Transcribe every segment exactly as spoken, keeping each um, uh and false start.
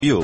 یو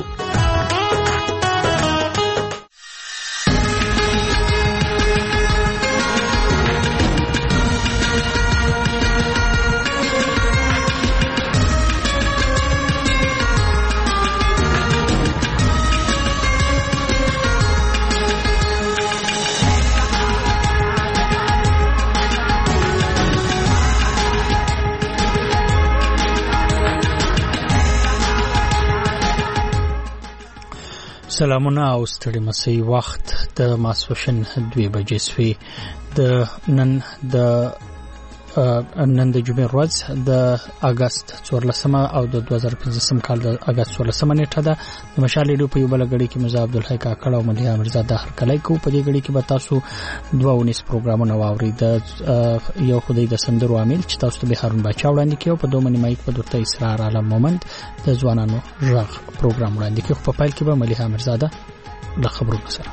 سلامونه او ستړي مسئ وخت د ماسوشن دوی بجې سوي د نن د نن د جمعې ورځ د اگست څوارلسمه او د دوه زره پنځم کال د اگست څوارلسمه نیټه ده. د مشال ریډیو په یو بل غړي کې مزه عبدالحی کاکړ او ملي امرزا د هر کله کو په دې غړي کې به تاسو دوه ونیس پروګرامونه واوري. د یو خدای د سندرو عامل چې تاسو ته به هارون بچا وړاندې کیو په دوه منی مایک په درته اسرار عالم مومند د ځوانانو ژغ پروګرام وړاندې کیو. په پایل کې به ملي امرزا د خبرو سره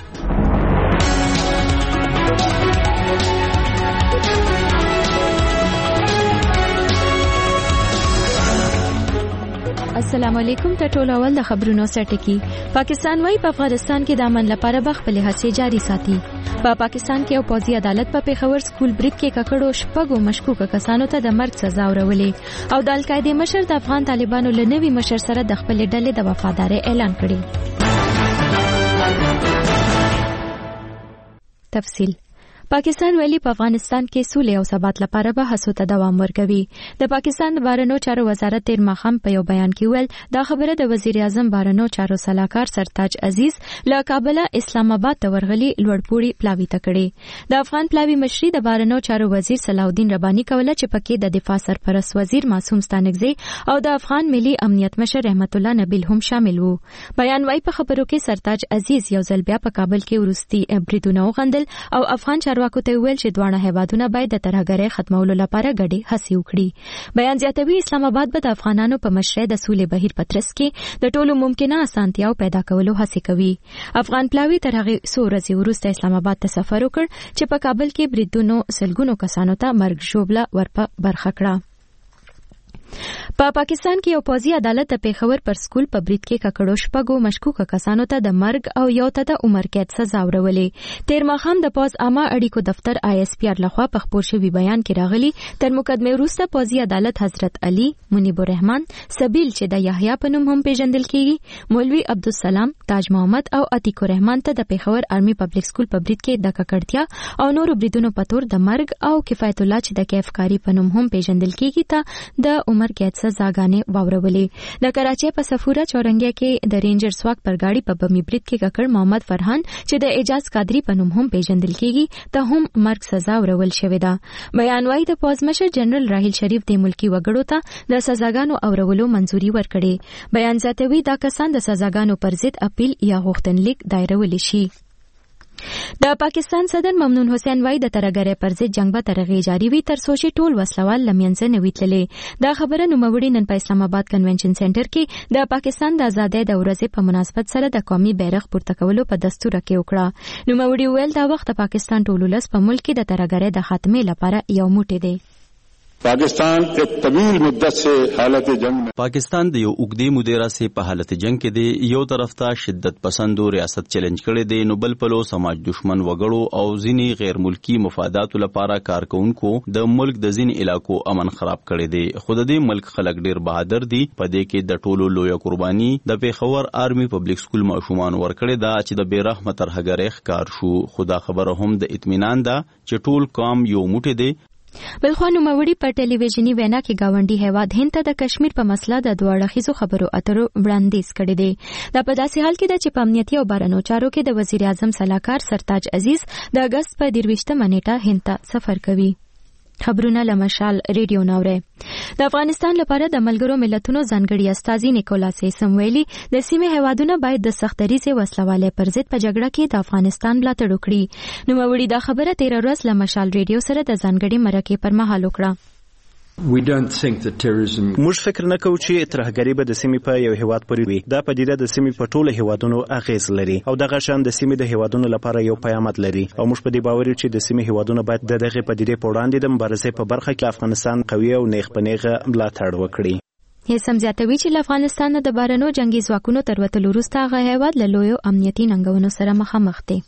السلام علیکم. ته ټول اول د خبرونو سرټکی. پاکستان وايي په افغانستان کې د امن لپاره به خپل هڅې جاري ساتي. په پا پاکستان کې یو پوځي عدالت په پیښور سکول برید کې ککړو شپږو مشکوک کسانو ته د مرګ سزا ورولې او د القاعده مشر د افغان طالبانو له نوي مشر سره د خپل ډلې د وفادارۍ اعلان کړی. تفصیل. پاکستان ویلي په افغانستان کې سولې او ثبات لپاره به هڅو ته دوام ورکوي. د پاکستان د بهرنیو چارو وزارت تیر ماښام په یو بیان کې ویل دا خبره د وزیر اعظم بهرنیو چارو سلاکار سرتاج عزیز له کابل اسلام آباد ته ورغلي لوړپوړي پلاوي ته کړي. د افغان پلاوي مشري د بهرنیو چارو وزیر صلاح الدین رباني کوله چې پکې د دفاع سرپرست وزیر معصوم ستانکزی او د افغان ملي امنیت مشر رحمت الله نبیل هم شامل وو. بیان وايي په خبرو کې سرتاج عزیز یو ځل بیا په کابل کې ورستي بریدونه وغندل او افغان واکو ته ویل چې دواړه هیوادونه باید د ترهګرۍ ختمولو لپاره ګډې هڅې وکړي. بیان زیاتوي اسلام آباد به د افغانانو په مشرۍ د سولې بهیر په ترڅ کې د ټولو ممکنه اسانتیاو پیدا کولو هڅې کوي. افغان پلاوي تر هغې څو ورځې وروسته اسلام آباد ته سفر وکړ چې په کابل کې بریدونو سلګونو کسانو ته مرګ ژوبله ورپه برخه کړه. په پا پاکستان کې یو پوځي عدالت د پیښور پر سکول په برید کې ککړو شپږو مشکوک کسانو ته د مرګ او یو ته د عمر قید سزا ورولې. تیر ماښام د پوز عامه اړیکو دفتر آی اس پی آر لخوا په خپور شوي بیان کې راغلي تر مقدمې وروسته پوځي عدالت حضرت علي منیب الرحمن سبیل چې د یحیی په نوم هم پیژندل کیږي مولوی عبدالسلام تاج محمد او عتیق الرحمن ته د پیښور آرمي پبلک سکول په برید کې د ککړتیا او نورو بریدونو په تور د مرګ او کفایت الله چې د کیف کاری په نوم هم پیژندل کیږي ته د عمر قید سزاګانې واورولې. د کراچۍ په صفوره چورنګیا کې د رینجر سواک پر گاډي په بمي برید کې ککړ محمد فرحان چې د اعجاز قادری په نوم هم پیژندل کیږي ته هم مرګ سزا ورول شوې ده. بیان وايي د پوز مشر جنرال راحیل شریف د ملکی وګړو ته د سزاګانو اورولو منځوري ورکړي. بیان زیاتوي دا کسان د سزاګانو پر ضد اپیل یا غوښتنلیک دایرولی شي. د پاکستان صدر ممنون حسین وايي د ترهګرۍ پر ضد جنگ به تر هغې جاري وي تر څو چې ټول وسلوال له منځه نه وي تللي. دا خبره نوموړي نن په اسلام آباد کنونشن سنټر کې د پاکستان د ازادۍ د ورځې په مناسبت سره د قومي بیرغ پورته کولو په دستور کې وکړه. نوموړي ویل دا وخت د پاکستان ټول ولس په ملک کې د ترهګرۍ د خاتمې لپاره یو موټی دی. پاکستان ایک طویل مدت سے حالت جنگ میں پاکستان د یو اوږدې مودې راځي په حالت جنگ کې دی. یو طرف ته شدت پسندو ریاست چیلنج کړي دی نو بل پلو سماج دشمن وګړو او ځینی غیر ملکی مفاداتو لپاره کارکونکو د ملک د ځینی علاقو امن خراب کړي دی. خود دې ملک خلک ډیر بهادر دي. په دې کې د ټولو لوی قرباني د پیښور آرمي پبلک سکول ماشومان ورکړي دا چې د بیرحمه ترهګرۍ ښکار شو. خدا خبره هم د اطمینان ده چې ټول قوم یو موټی دی. بلخوا نوموړي په ټلویزیوني وینا کې گاونډي هیواد هند ته د کشمیر په مسله د دوه اړخیزو خبرو اترو وړاندیز کړی دی. دا په داسې حال کې ده چې په امنیتي او بهرنیو چارو کې د وزیر اعظم سلاکار سرتاج عزیز د اګست په درویشتمه نیټه هند ته سفر کوي. خبرونه له مشال ریډیو ناوره. د افغانستان لپاره د ملګرو ملتونو ځانګړي استازي نیکولاس هیسم ویلي د سیمې هیوادونه باید د سختدریزې وسلوالۍ پر ضد په جګړه کې د افغانستان ملاتړ وکړي. نوموړي دا خبره تېره ورځ له مشال ریډیو سره د ځانګړي مرکې پر مهال وکړه. موږ فکر نه کوو چې ترهګري به د سیمې په یو هیواد پورې وي. دا پدیده د سیمې په ټولو هیوادونو اغیز لري او دغه شان د سیمې د هیوادونو لپاره یو پیامد لري او موږ په دې باور یو چې د سیمې هیوادونو باید د دغه پدیده په وړاندې د مبارزې په برخه کې افغانستان قوي او نیغ په نیغه ملاتړ وکړي. هیڅ هم زیاتوي چې له افغانستان د بهرنیو جنگي ځواکونو تر وتلو وروسته هغه هیواد له لویو امنیتي ننګونو سره مخامخ دی.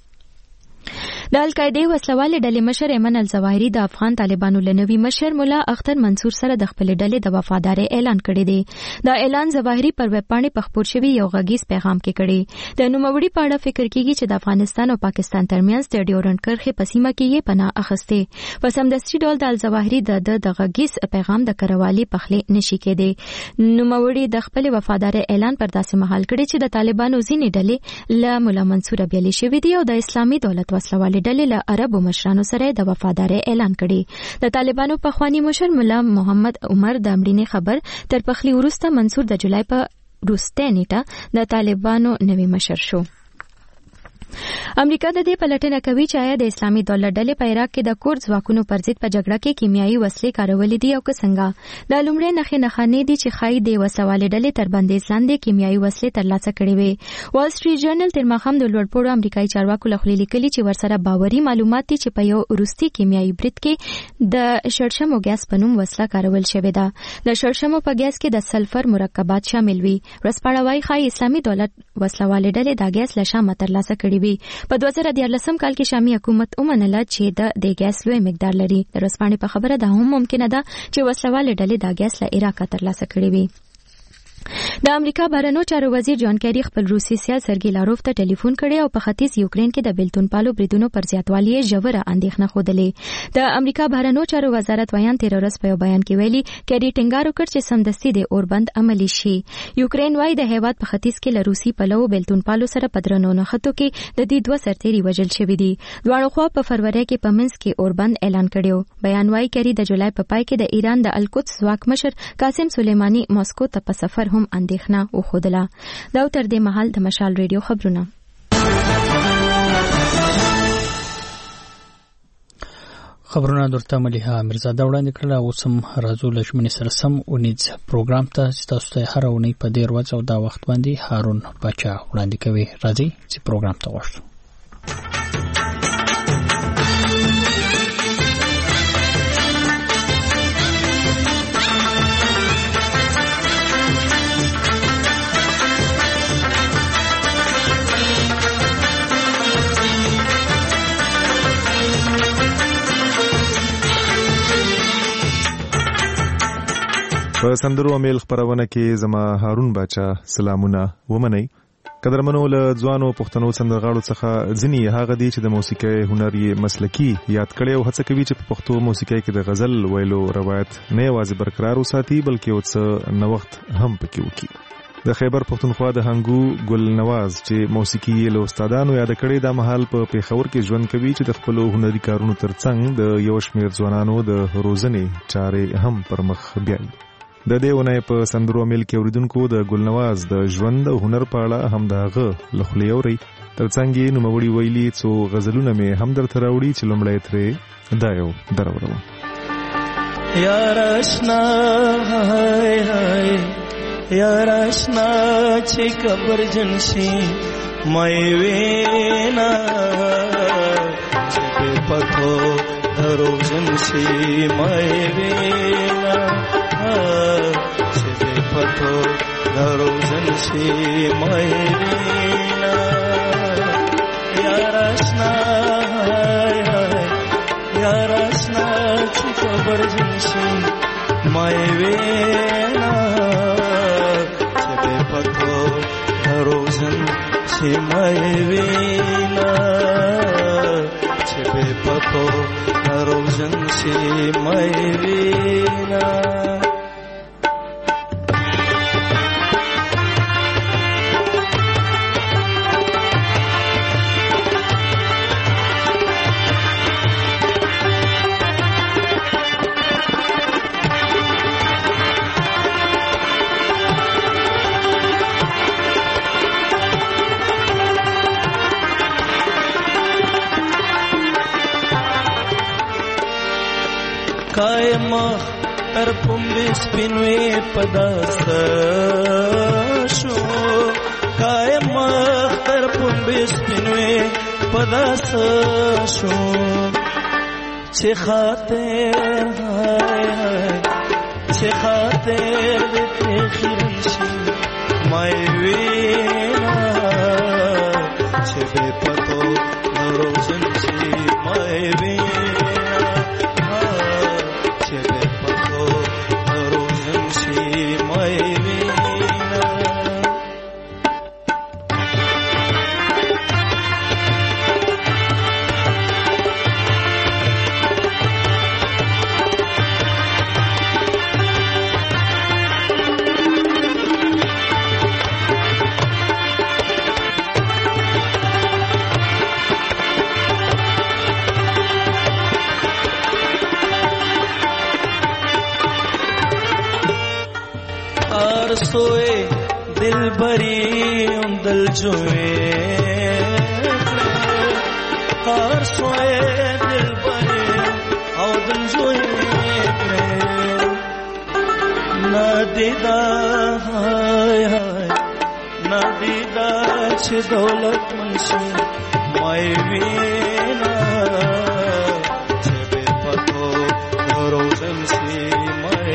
د القاعده وسلواله ډلې مشر ایمن الظواهری د افغان طالبانو لنوي مشر مولا اختر منصور سره د خپل ډلې د وفادارۍ اعلان کړی دی. دا اعلان ظواهری پر ویب پاڼې په خپور شوی یو غږیز پیغام کې کړی. د نوموړي په اړه فکر کیږي چې د افغانستان او پاکستان ترمنځ د ډیورنډ کرښې په سیمه کې یې پناه اخیستې. په سمدستي ډول د الظواهری د د غږیز پیغام د کروالي پخلې نشي کېدی. نوموړي د خپل وفادارۍ اعلان پر داسې مهال کړی چې د طالبانو ځینې ډلې له مولا منصور بیلې شوې دي او د اسلامي دولت وسلواله ډلې له عربو مشرانو سره د وفادارۍ اعلان کړي. د طالبانو پخوانی مشر مولا محمد عمر د مړینې خبر تر پخلی وروسته منصور د جولای په وروستۍ نیټه د طالبانو نوی مشر شو. امریکا د دې پلټنه کوي چې آیا د اسلامي دولت ډلې په عراق کې د کورد ځواکونو پر ضد په جګړه کې کیمیاوي وسلې کارولې دي او که څنګه. د لومړۍ نښې نښانې دي چې ښایي د وسلوالې ډلې تر بندیز لاندې کیمیاوي وسلې ترلاسه کړې وي. وال سټریټ جرنل تر ماښام د لوړپوړو امریکایي چارواکو له خولې لیکلي چې ورسره باوري معلومات دي چې په یو وروستي کیمیاوي برید کې د شړشمو ګیس په نوم وسله کارول شوې ده. د شړشمو په ګیس کې د سلفر مرکبات شامل وي. ورځپاڼه وايي ښایي اسلامي دولت وسلوالې ډلې دا ګیس له شامه ترلاسه کړي وي. په دوه زره دیارلسم کال کې شامي حکومت ومنله چې د د ګیس لوی مقدار لري. د ورځپاڼې په خبره ده هم ممکنه ده چې وسلواله ډلې دا ګیس له عراق ترلاسه کړي وي. د امریکا بهرنیو چارو وزیر جان کیری خپل روسي سیال سرګي لاروف ته ټلیفون کړی او په ختیځ یوکرين کې د بیلتون پالو بریدونو پر زیاتوالی ژوره اندېښنه خوده. د امریکا بهرنیو چارو وزارت ویان تیر ورځ په بیان کې ویلي کیری ټینګار وکړ چې سمدستي د اوربند عملی شي. یوکرين وايي د هیواد په ختیځ کې له روسي پلو بیلتون پالو سره پدرنو نه خطو کې د دې دوه سرتيري وژل شوی دي. دواړو خوا په فروری کې په منځ کې اوربند اعلان کړیو. بیان وايي کیری د جولای په پای کې د ایران د القدس ځواک مشر قاسم سلیمانی ماسکو ته په سفر هم اندېښنه وخودله. دا تر دې مهال د مشال ریډیو خبرونه. خبرونه درته مليحه مرزاده وړاندې کړل. اوس هم راځو لښمنې سره سم اونیز پروګرام ته چې تاسو ته هر اونۍ په دې ورځ او دا وخت باندې هارون بچا وړاندې کوي. راځي چې پروګرام ته ورشو. په سندرو امیل خبرونه کې زما هارون بچا سلامونه ومنئ. قدرمنو له ځوانو پښتنو سندرغاړو څخه ځینې هغه دي چې د موسیقۍ هنر یې مسلکي یاد کړي او هڅه کوي چې په پښتو موسیقۍ کې د غزل ویلو روایت نه یوازې برقرار وساتي بلکې یو څه نوښت هم پکې وکړي. د خیبر پښتونخوا د هنګو ګل نواز چې موسیقي یې له استادانو یاد کړي دا مهال په پیښور کې ژوند کوي چې د خپل هنري کارونو ترڅنګ د یو شمېر ځوانانو د روزنې چارې هم پر مخ بیایي. د دې ونې په سندرو میل کې اوریدونکو د ګلنواز د ژوند او هنر په اړه هم داغه لخلې اوري. ترڅنګ یې نوموړي ویلي څو غزلونه مې هم درته راوړي چې لومړی ترې دا یو درورم. یار آشنا هاي هاي یار آشنا چې قبر جنشي مې وینا چې پتو درو جنشي مې وینا چې پتو درو جنشي مې وینا یار آشنا هاي هاي یار آشنا چې قبر جنشي مې وینا چې پتو درو جنشي مې وینا چې پتو درو جنشي مې وینا. قائم تر پومبې سپینوي پداسه شو قائم تر پومبې سپینوي پداسه شو چې خاطر هاي هاي چې خاطر دې تخیرن شي مای وینا چې به پتو روزن شي مای وینا چې به پتو روزن شي مای وینا सोए दिल भरी दिल जोए हार सोए दिल भरी और दिल जोए ना दीदा हाय हाय ना दीदा छे दौलत मुंशी माय वीना छे पतो रोजन सी माय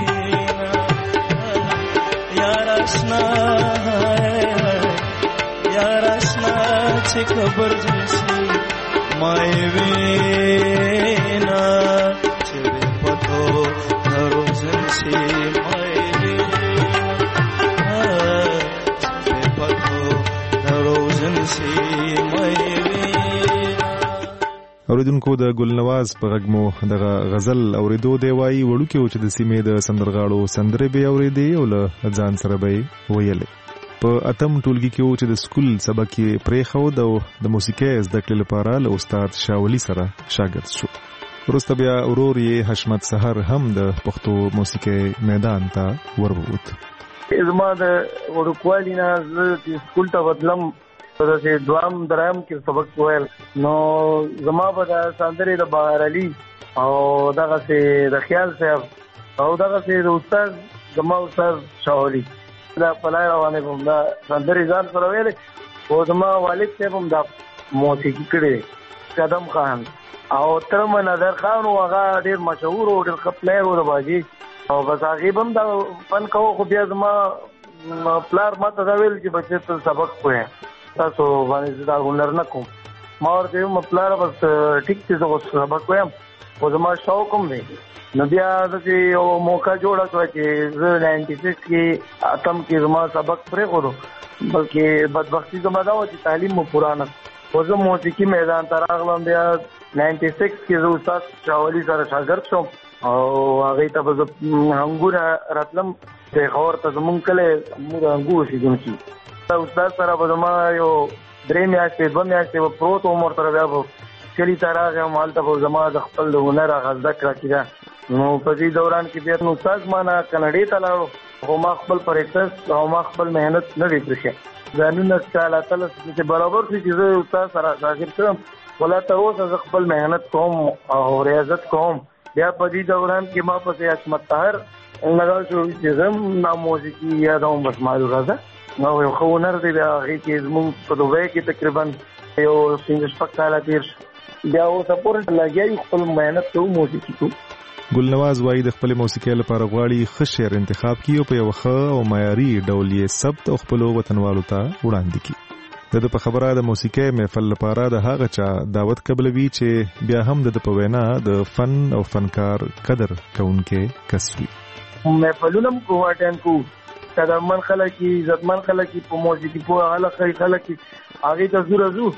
खबर जैसी माय वीना छे पतो रोजन सी माय वीना छे पतो रोजन सी माय वीना اوریدونکو د ګلنواز په غږمو دغه غزل اوریدو دی وایي وړوکی و چې د سیمې د سندرغاړو سندرې به اورېدې او له ځان سره به ویلې په اتم ټولګي کې و چې د سکول سبق یې پرېښود او د موسیقۍ زده کړې لپاره له استاد شاولي سره شاګرد شو. وروسته بیا ورور یې حشمت سحر هم د پښتو موسیقۍ میدان ته ورووت. زما د وړوکوالي نه زه چې سکول ته ورتلم داسې دوام دریم کې سبق ویل نو زما به د سندرې د بهار علي او دغسې د خیال صاحب او دغسې د استاد زما استاد شاولي دا پلای روانې کوم دا سندرې ځان سره ویلې او زما والد صاحب هم دا موسیقي کړې قدم خان او ترم نظر خان و هغه ډېر مشهور او ډېر ښه پلیر و د باجي او بس هغې به هم دا فن کوو خو بیا زما پلار ما ته دا ویل چې بچې ته سبق وایه تاسو باندې دا هنر نه کوم ما ورته ویم پلاره بس ټیک دی زه اوس سبق وایم خو زما شوق هم دی نو بیا داسې یو موقع جوړه شوه چې زه ناینټي سکس کې اتم کې زما سبق پرېښودو بلکې بدبختي زما دا وه چې تعلیم مو پوره نه خو زه موسیقي میدان ته راغلم بیا ناینټي سکس کې زه استاد شاولي سره شاګرد شوم او هغې ته به زه هنګونه راتلم پېښور ته زمونږ کلی موږ د هنګو اوسېدونکي استاد سره به زما یو درې میاشتې دوه میاشتې به پروت وم ورسره بیا به کلي ته راغیم هلته به زما د خپل د هنر هغه زده کړه کېده نو په دې دوران کې بیا نو استاد ما نه کنډې ته لاړو خو ما خپل پریکټس او ما خپل محنت نه دی پرېښی ځانونه الله تعالی چې برابر شي چې زه استاد سره شاګرد کړم ولا ته اوس زه خپل محنت کوم او ریاضت کوم بیا په دې دوران کې ما پسې حشمت طاهر لګاو شو چې زه هم موسیقي یادوم بس مالو راځه نو یو ښه هنر دی بیا هغې کې زمونږ په دوبۍ کې تقریبا یو پنځه شپږ کاله تېر شو بیا اوسه پورې لګیا یو خپل محنت کوو موسیقي کوو. ګلنواز وایي د خپلې موسیقۍ لپاره غواړي ښه شعر انتخاب کړي او په یو ښه او معیاري ډول یې ثبت او خپلو وطنوالو ته وړاندې کړي. د ده په خبره د موسیقۍ محفل لپاره د هغه چا دعوت قبلوي چې بیا هم د ده په وینا د فن او فنکار قدر کوونکی کس وي. محفلونه هم کوو اټینډ کوو قدرمن خلک دي عزتمن خلک دي په موسیقي پوه خلک خلک دي هغې ته ځو راځو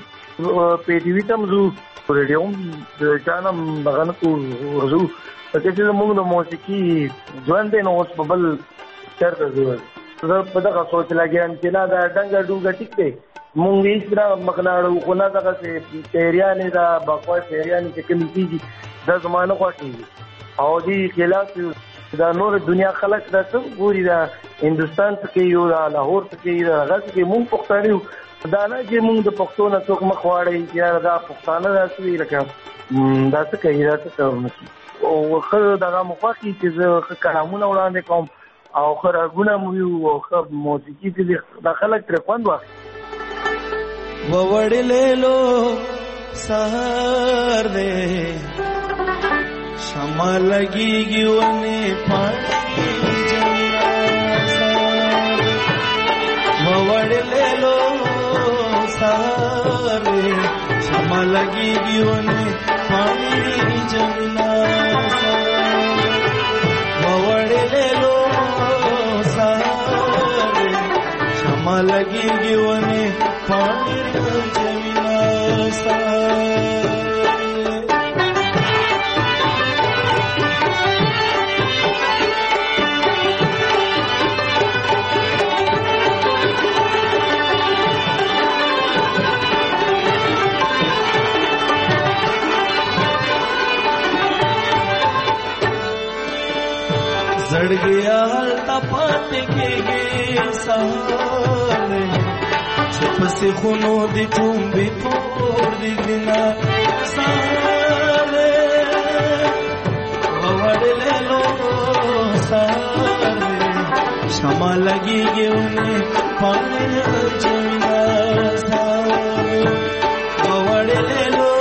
په ټي وي ته هم ځو ریډیو هم د چا نه هم دغه نه کوو ځو پکې چې زمونږ د موسیقي ژوند دی نو اوس په بل چېرته ځو زه په دغه سوچ لګیا یم چې نه دا ډنګه ډونګه ټیک دی مونږ هېڅ نه مخ نه اړوو خو نه دغسې شعریانې دا بکواس شعریانې چې کومې کېږي دا زما نه خوښېږي او دې خلاف دا نور دنیا خلک دا څه ګوري دا هندوستان څخه یو دا لاهور څخه یو دا هغه څخه مونږ پښتانه یو دا نه چې مونږ د پښتو نه څوک مخ واړوي چې یاره دا پښتانه داسې وي لکه دا څه کوي دا څه کار نه کوي او ښه دغه مو خوښي چې زه ښه کلامونه وړاندې کوم او ښه رګونه مو وي او ښه موسیقي چې دا خلک ترې خوند واخلي. ووړلې لو سهار دې شمع لګيږي ونې پاڼې मवड़लेलो सारे क्षमा लगी गिवने पानी जमीना मवड़लेलो सारे क्षमा लगी गिवने पानी जमीना सारे जड़ गया तपात के गे साले छुप से खुनो दी चुंबी तोड़ दी गिना साले वड़ ले लो साले क्षमा लगी गे उन्हें पाने जमीना साले वड़ ले लो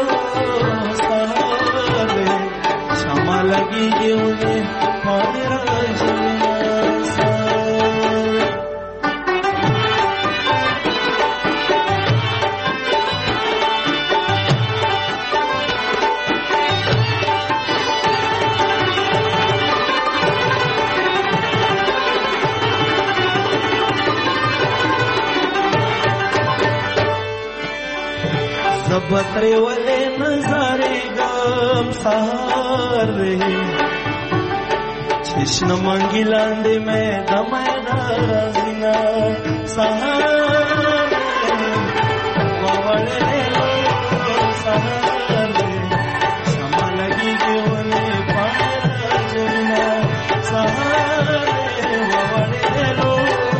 साले क्षमा लगी गे उन्हें पाने बतरे वाले नजारे गम सारे कृष्ण मंगी लांदे में दमैदा जिना सहारे ववड़े सहारे क्षमा लगी गिवने पारा जमीना सहारे ववड़े लो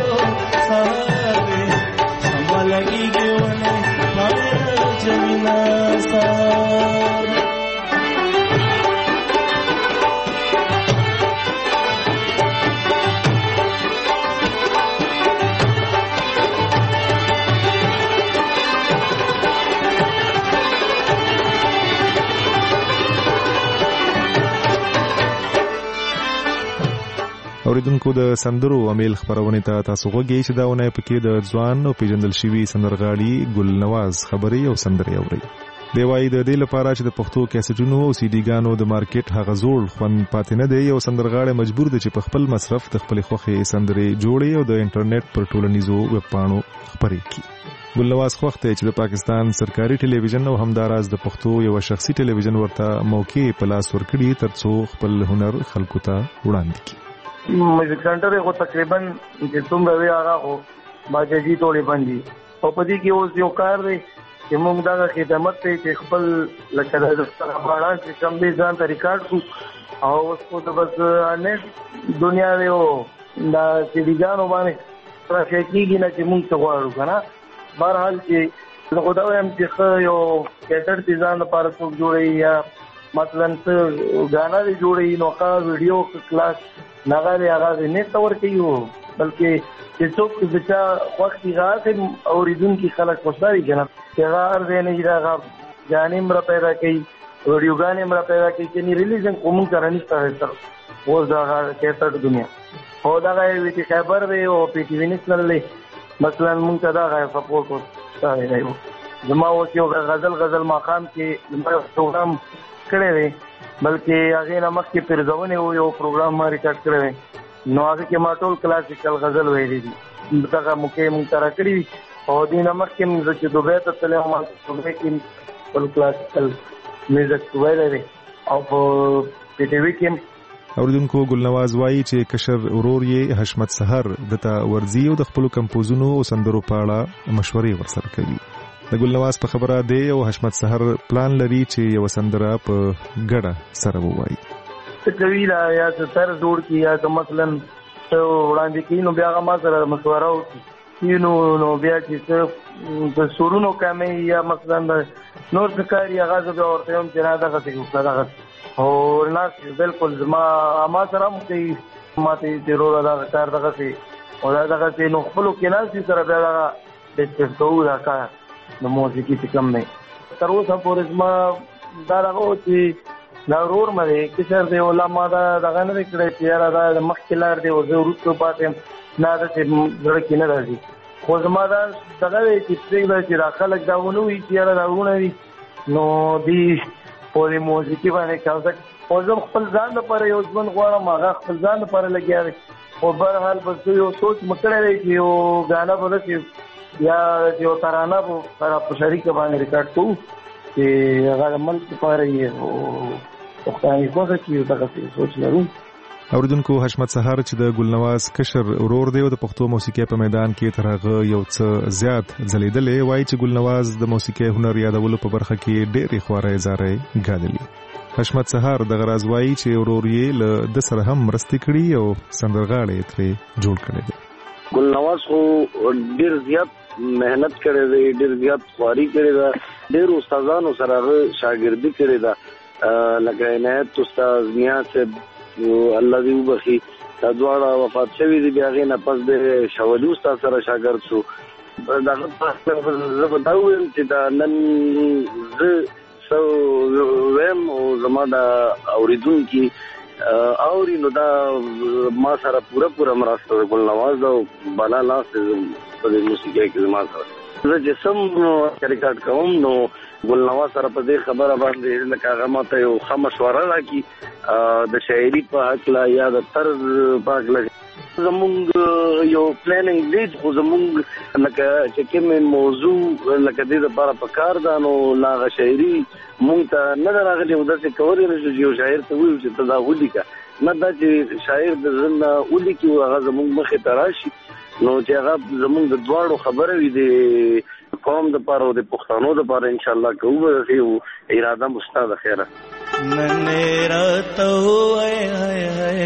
सहारे क्षमा लगी गिवने पारा जमीना सारे اوریدونکو د سندرو امیل خبرونه ته تاسو غوږی چې داونه پکې د ځوان او پیژندل شوی سندرغاړي ګل نواز خبري او سندري اوري دی وايي د دې لپاره چې د پښتو کیسټونو او سی ډي ګانو د مارکیټ هغه زوړ خوند پاتې نه دی او سندرغاړي مجبور دي چې په خپل مصرف د خپل خوخي سندري جوړي او د انټرنیټ پر ټولنیزو ویب پاڼو خبري کوي ګل نواز خوخته چې د پاکستان سرکاري ټلویزیون او همداراز د پښتو یو شخصي ټلویزیون ورته موقع په لاس ورکړي ترڅو خپل هنر خلکو ته وړاندې کړي میوزیک سنټر کو تقریبا چې څومره وی هغه خو باجی ټولې باندې او په دې کې اوس یو کار دی چې موږ دا خدمت ته چې خپل لکه د باړا چې کم دي ځان ته ریکارډ کو او اوس کو د بس نت دنیا دی او دا چې دیګانو باندې راځي کېږي نه چې موږ څه غواړو کنه بهرحال چې زه خو دا وایم چې یو کیسټ ځان لپاره څوک جوړي یا مثلا څه غانا دی جوړي نو کا ویډیو کلاس نغاري هغه نه تور کیو بلکې چې څوک چې وخت راځي اوریدون کی خلک خوشالي کنه چې هغه دې نه راغا جانم را پیدا کوي ویډیو غانم را پیدا کوي چې نه ریلیزن کوم کرانی ستاره و دا کیسټ دنیا او دا غوي چې خبر دی او پی ټی وی نشنل مثلا مونږ ته دا غي سپورټ کوي نه زما و چې غزل غزل مقام کې پروګرام کړی دی بلکې هغه نمک کې پرځونه یو پروګرام ما ریکارډ کړی نو هغه کې ما ټول کلاسیکل غزل ویلي دي دا موږ مونږ تر کړی او دې نمک کې موږ چې دوبه ته تلو ما دوبه کې ټول کلاسیکل میوزیک ویلي دي او په پی ټی وی کې اوریدونکو ګل نواز وایي چې کشر ورور یې حشمت سحر دته ورزي او د خپل کمپوزونو او سندرو په اړه مشورې ورسره کوي د ګل نواز په خبره دی او حشمت سحر پلان لري چې یو سندره په ګډه سره ووایي کوي دا یا سر جوړ کی یا مثلا وړاندې کې نو بیا ما سره مشوره وکړي نو نو بیا چې څه سورونو کمې یا مثلا نور څه کاری هغه به ورته هم چې نه دا غته دا او نه بالکل ما ما سره مو کوي ماته ضرور دا کار دغه سي او دا دغه سي نو خپل کې نه سي سره بیا دا د څه دا کار نو موسیقي څه کم نه تر اوسه پورې ما دا راغو چې دا ورور مې کشر دی علما دا دغه نه کړی چې یاره دا د مخکې لار دی او زه وروسته پاتې نه ده چې زړه کې نه راځي خو زما دا دغه دی چې پرېږده چې دا خلک دا ونه وي چې یاره دا ورونه وي نو دوی په دې موسیقي باندې کاوزه او زه خپل ځان لپاره یو ژوند غواړم هغه خپل ځان لپاره لګیا دی خو بهرحال بس یو سوچ مې کړی دی چې یو ګانا به داسې یا یو ترانه به سره په شریکه باندې ریکارډ کوو چې هغه د ملک لپاره یې پښتانه کوزه چې دغه سوچ لرو. اوریدونکو حشمت سهار چې د ګلنواز کشر ورور دی او د پښتو موسیقي په میدان کې تر هغه یو څه زیات ځلیدلې وایي چې ګلنواز د موسیقي هنر یادولو په برخه کې ډېرې خوارې زارې ګاللې. حشمت سهار د غراز وایي چې ورور یې له د سره هم مرستې کړي او سندرغاړي ترې جوړ کړي دي. ګلنواز خو ډېر زیات مهنت کړی دی, ډېر زیات خواري کړې ده, ډېر استادانو سره هغه شاګردي کړې ده, لکه عنایت استاد, نیاز صاحب الله دې وبخي, دا دواړه وفات شوي دي. بیا هغې نه پس د شولي استاد سره شاګرد شو. دغه زه به دا ووایم چې دا نن زه څه ویم او زما دا اورېدونکي اوري نو دا ما سره پوره پوره مرسته ده ګلنواز او بالا لاس په دې موسیقۍ کې زما سره. زه چې سم ریکارډ کوم نو ګلنواز سره په دې خبره باندې لکه هغه ماته یو ښه مشوره راکړي د شاعري په هکله یا د طرز په هکله. زمونږ یو پلانینګ دی خو زمونږ لکه چې کومې موضوع لکه دې دپاره پکار ده نو لا هغه شاعري مونږ ته نه ده راغلې او داسې کولی نه شو چې یو شاعر ته وویو چې ته دا ولیکه, نه دا چې شاعر د زړه نه ولیکي او هغه زمونږ مخې ته راشي نو چې هغه زمونږ د دواړو خبره وي د قوم دپاره او د پښتنو دپاره انشاءالله که وبرسي او اراده مو شته د خیره. ننې راته ووایه هی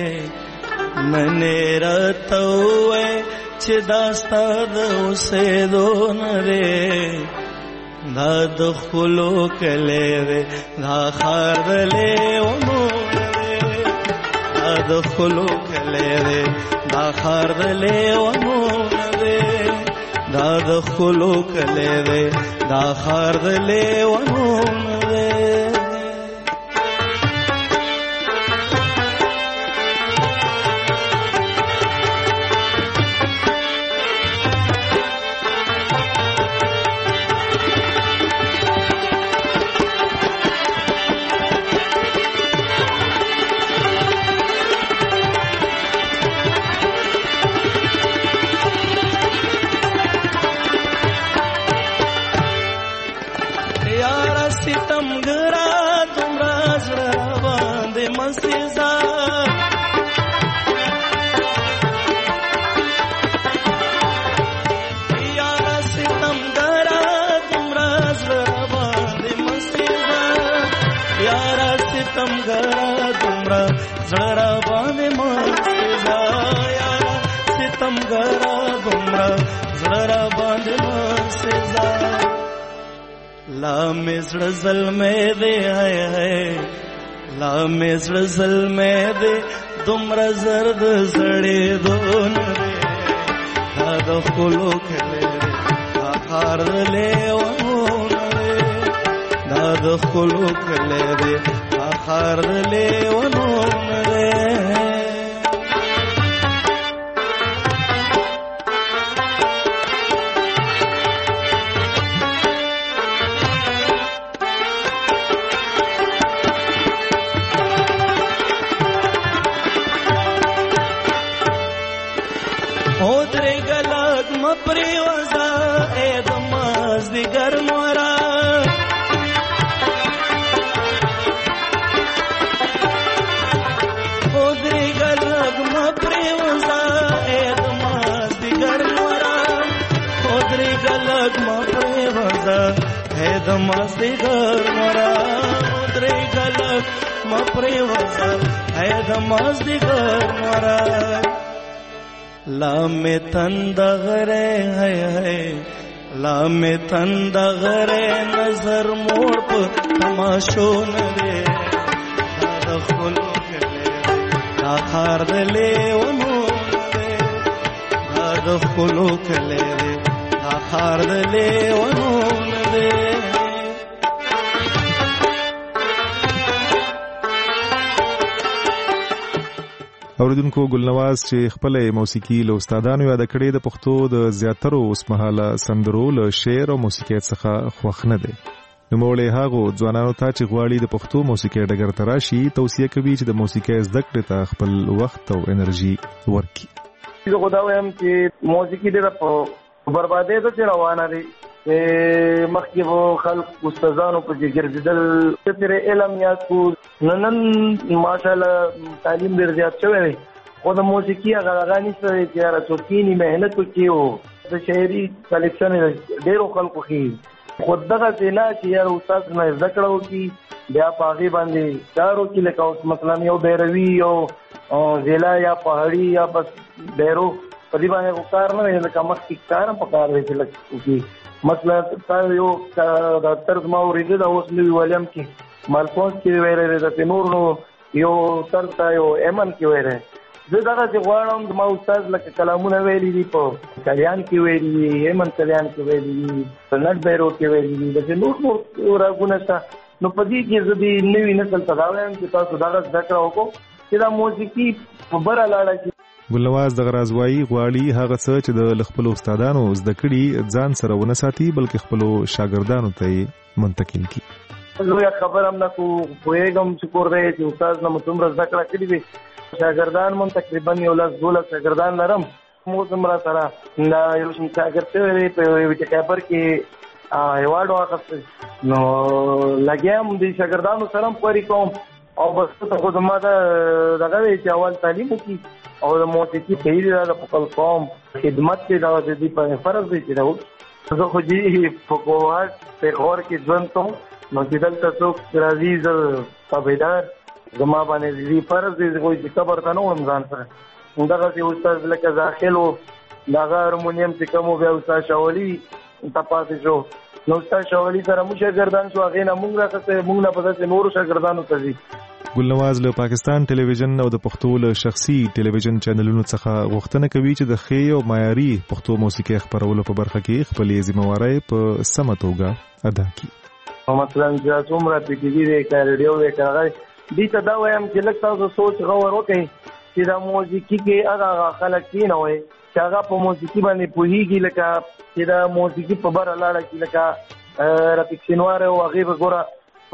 هی ننې راته ووایه چې دا ستا د اوسېدو نه دی, دا د خلو کلی دی, دا ښار د لیونو نه دی, دا د خلو کلی دی, دا ښار د لیونو نه دی, دا د خلو کلی دی, دا ښار د لیونو نه دی. لا مزړه زلمې دی هی هی لا مزړه زلمې دی دومره زرد زړې دون دی, دا د خلو کلی دی, دا ښار د لیونو دی, دا د خلو کلی دی, دا ښار د لیونو دی. پریوزا اے دماز دیگر مورا خودری گلگ ما پریوزا اے دماز دیگر مورا خودری گلگ ما پریوزا اے دماز دیگر مورا خودری گلگ ما پریوزا اے دماز دیگر مورا. لا میں تند غرے ہے ہے لا میں تند غرے نظر موڑ پر تماشو نہ دے, دا خلو کلے دا خار دلے ونو دے, دا خلو کلے دا خار دلے ونو دے. اوریدونکو ګلنواز چې خپل موسیقي له استادانو یاد کړې د پښتو د زیاترو اوسمهاله سندرو له شعر او موسیقي څخه خوښ نه دی. نو مولې هغه ځوانانو ته چې غواړي د پښتو موسیقي ډګر ته راشي توصیه کوي چې د موسیقي زده کړې ته خپل وخت او انرژي ورکړي. زه خو دا وایم چې موسیقي ډېره په بربادۍ ته روانه دی. مخکې وو خلک استادانو په ګرځېدل چې ترې علم یاد کو نن نن ماشاءالله تعلیم ډېر زیات شوی دی خو د موسیقي هغه هغه نشته چې یاره څوک کیني محنت وکړي او د شاعري کلیکشن ډېرو خلکو ښي خو دغسې نه چې یاره استاد نه زده کړه وکړي بیا په هغې باندې کار وکړي لکه اوس مثلا یو بیروي یو ضلع یا پهاړي یا بس بیرو په دې باندې خو کار نه دی لکه مخکې کار هم په کار دی چې لږ وکړي. مثلا تا یو د طرز ما اورېده دا اوس نوي ولیم کې مالفونس کې ویلی دی د تیمور نو یو طرز ته یو ایمن کې ویلی زه دغسې غواړم ما استاد لکه کلامونه ویلي دي په کلیان کې ویلي دي ایمن کلیان کې ویلي دي په نټ بیرو کې ویلي دي داسې نور نور راګونه شته نو په دې کې زه د نوي نسل ته دا وایم چې تاسو دغه زده کړه وکړو چې دا موسیقي په بره لاړه شي. ګلنواز د غرازوایي غواړي هغه څه چې د خپل استادانو زده کړي ځان سره ونه ساتي بلکې خپل شاګردانو ته منتقل کړي. زه یو خبر هم نه کو پوهېږم چې کور دی چې استاد نه مو څومره زده کړه کړې دي شاګردان مو تقریبا یو لس دولس شاګردان لرم مو څومره سره دا یو شاګرد شوی دی په ویټ کیپر کې ایوارډ واخیستی نو لګیا یم د شاګردانو سره هم پوری کوم او بس ته خو زما دا دغه دی چې اول تعلیم وکړي او د موسیقي صحیح دی د خپل قوم خدمت کې دا د دې په فرض دی چې دا زه خو دې په کوهاټ پېښور کې ژوند کوم نو چې دلته څوک راځي زه تابعدار زما باندې دې فرض دی چې قبر ته نه وړم ځان سره دغسې استاد لکه داخل و دغه هارمونیم چې کوم و بیا استاد شاولي ته پاتې شو نو استاد شاولي سره موږ شاګردان شو هغې نه موږ راخسته موږ نه په داسې نورو شاګردانو ته ځي. ګلنواز له پاکستان ټلویزیون او د پښتو له شخصي ټلویزیون چینلونو څخه غوښتنه کوي چې د ښې او معیاري پښتو موسیقي خپرولو په برخه کې خپلې ذمہوارۍ په سمه توګه ادا کړي. مثلا چې څومره پی ټي وي دی که ریډیو دی که هغه دې ته دا وایم چې لږ تاسو سوچ غور وکړئ چې دا موسیقي کې هغه خلک کېنوئ چې هغه په موسیقي باندې پوهېږي لکه چې دا موسیقي په بره لاړه کړي لکه رفیق شینوار او هغې به ګوره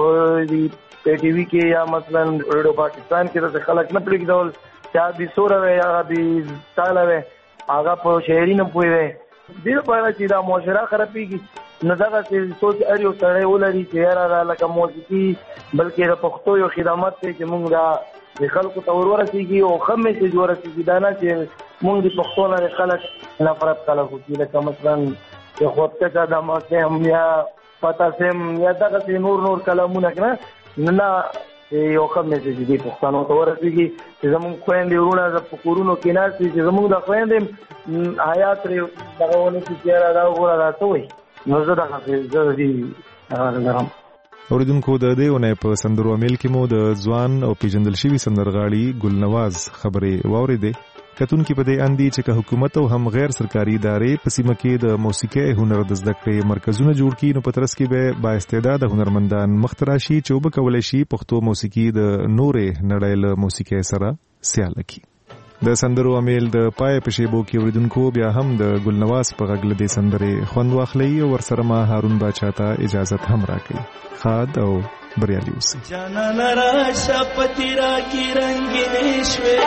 په په ټي وي کې یا مثلا ریډیو پاکستان کې داسې خلک نه پرېږدول چې هغه بې سوره وی هغه بې تاله وی هغه په شاعري نه پوهېدی دې لپاره چې دا معاشره خرابېږي نو دغسې سوچ هر یو سړی ولري چې یاره دا لکه موسیقي بلکې د پښتو یو خدمت دی چې مونږ دا د خلکو ته ور ورسېږي او ښه میسېج ورسېږي دا نه چې مونږ د پښتو نه خلک نفرت خلک وکړي لکه مثلا د خودکشه د مکم یا پتاسم یا دغسې نور نور کلامونه که نه نه یو ښه میسېج دی پښتنو ته ورسېږي چې زمونږ خویندې وروڼه په کورونو کې ناست دي چې زمونږ د خویندې حیا ترې دغه ونه کړي چې یاره دا وګوره دا څه وایي نو زه دغسې زه دې لرم. اوریدونکو د دې اونۍ په سندرو امیل کې مو د ځوان او پیژندل شوي سندرغاړي ګلنواز خبرې واورېدې. کتونکي په دې اندي چې که حکومت او هم غیر سرکاري ادارې په سیمه کې د موسیقي هنر د زده کړې مرکزونه جوړ کړي نو په ترڅ کې به با استعداده هنرمندان مخته راشي چې وبکولی شي پښتو موسیقي د نورې نړۍ له موسیقۍ سره سیاله کړي. د سندرو امیل د پای په شیبو کې اوریدونکو بیا هم د ګلنواز په غږ له دې سندرې خوند واخلئ او ورسره ما هارون باچا ته اجازت هم راکړئ. ښاد او بریالي اوسئ. جانان راشه پتی را کی رنگینې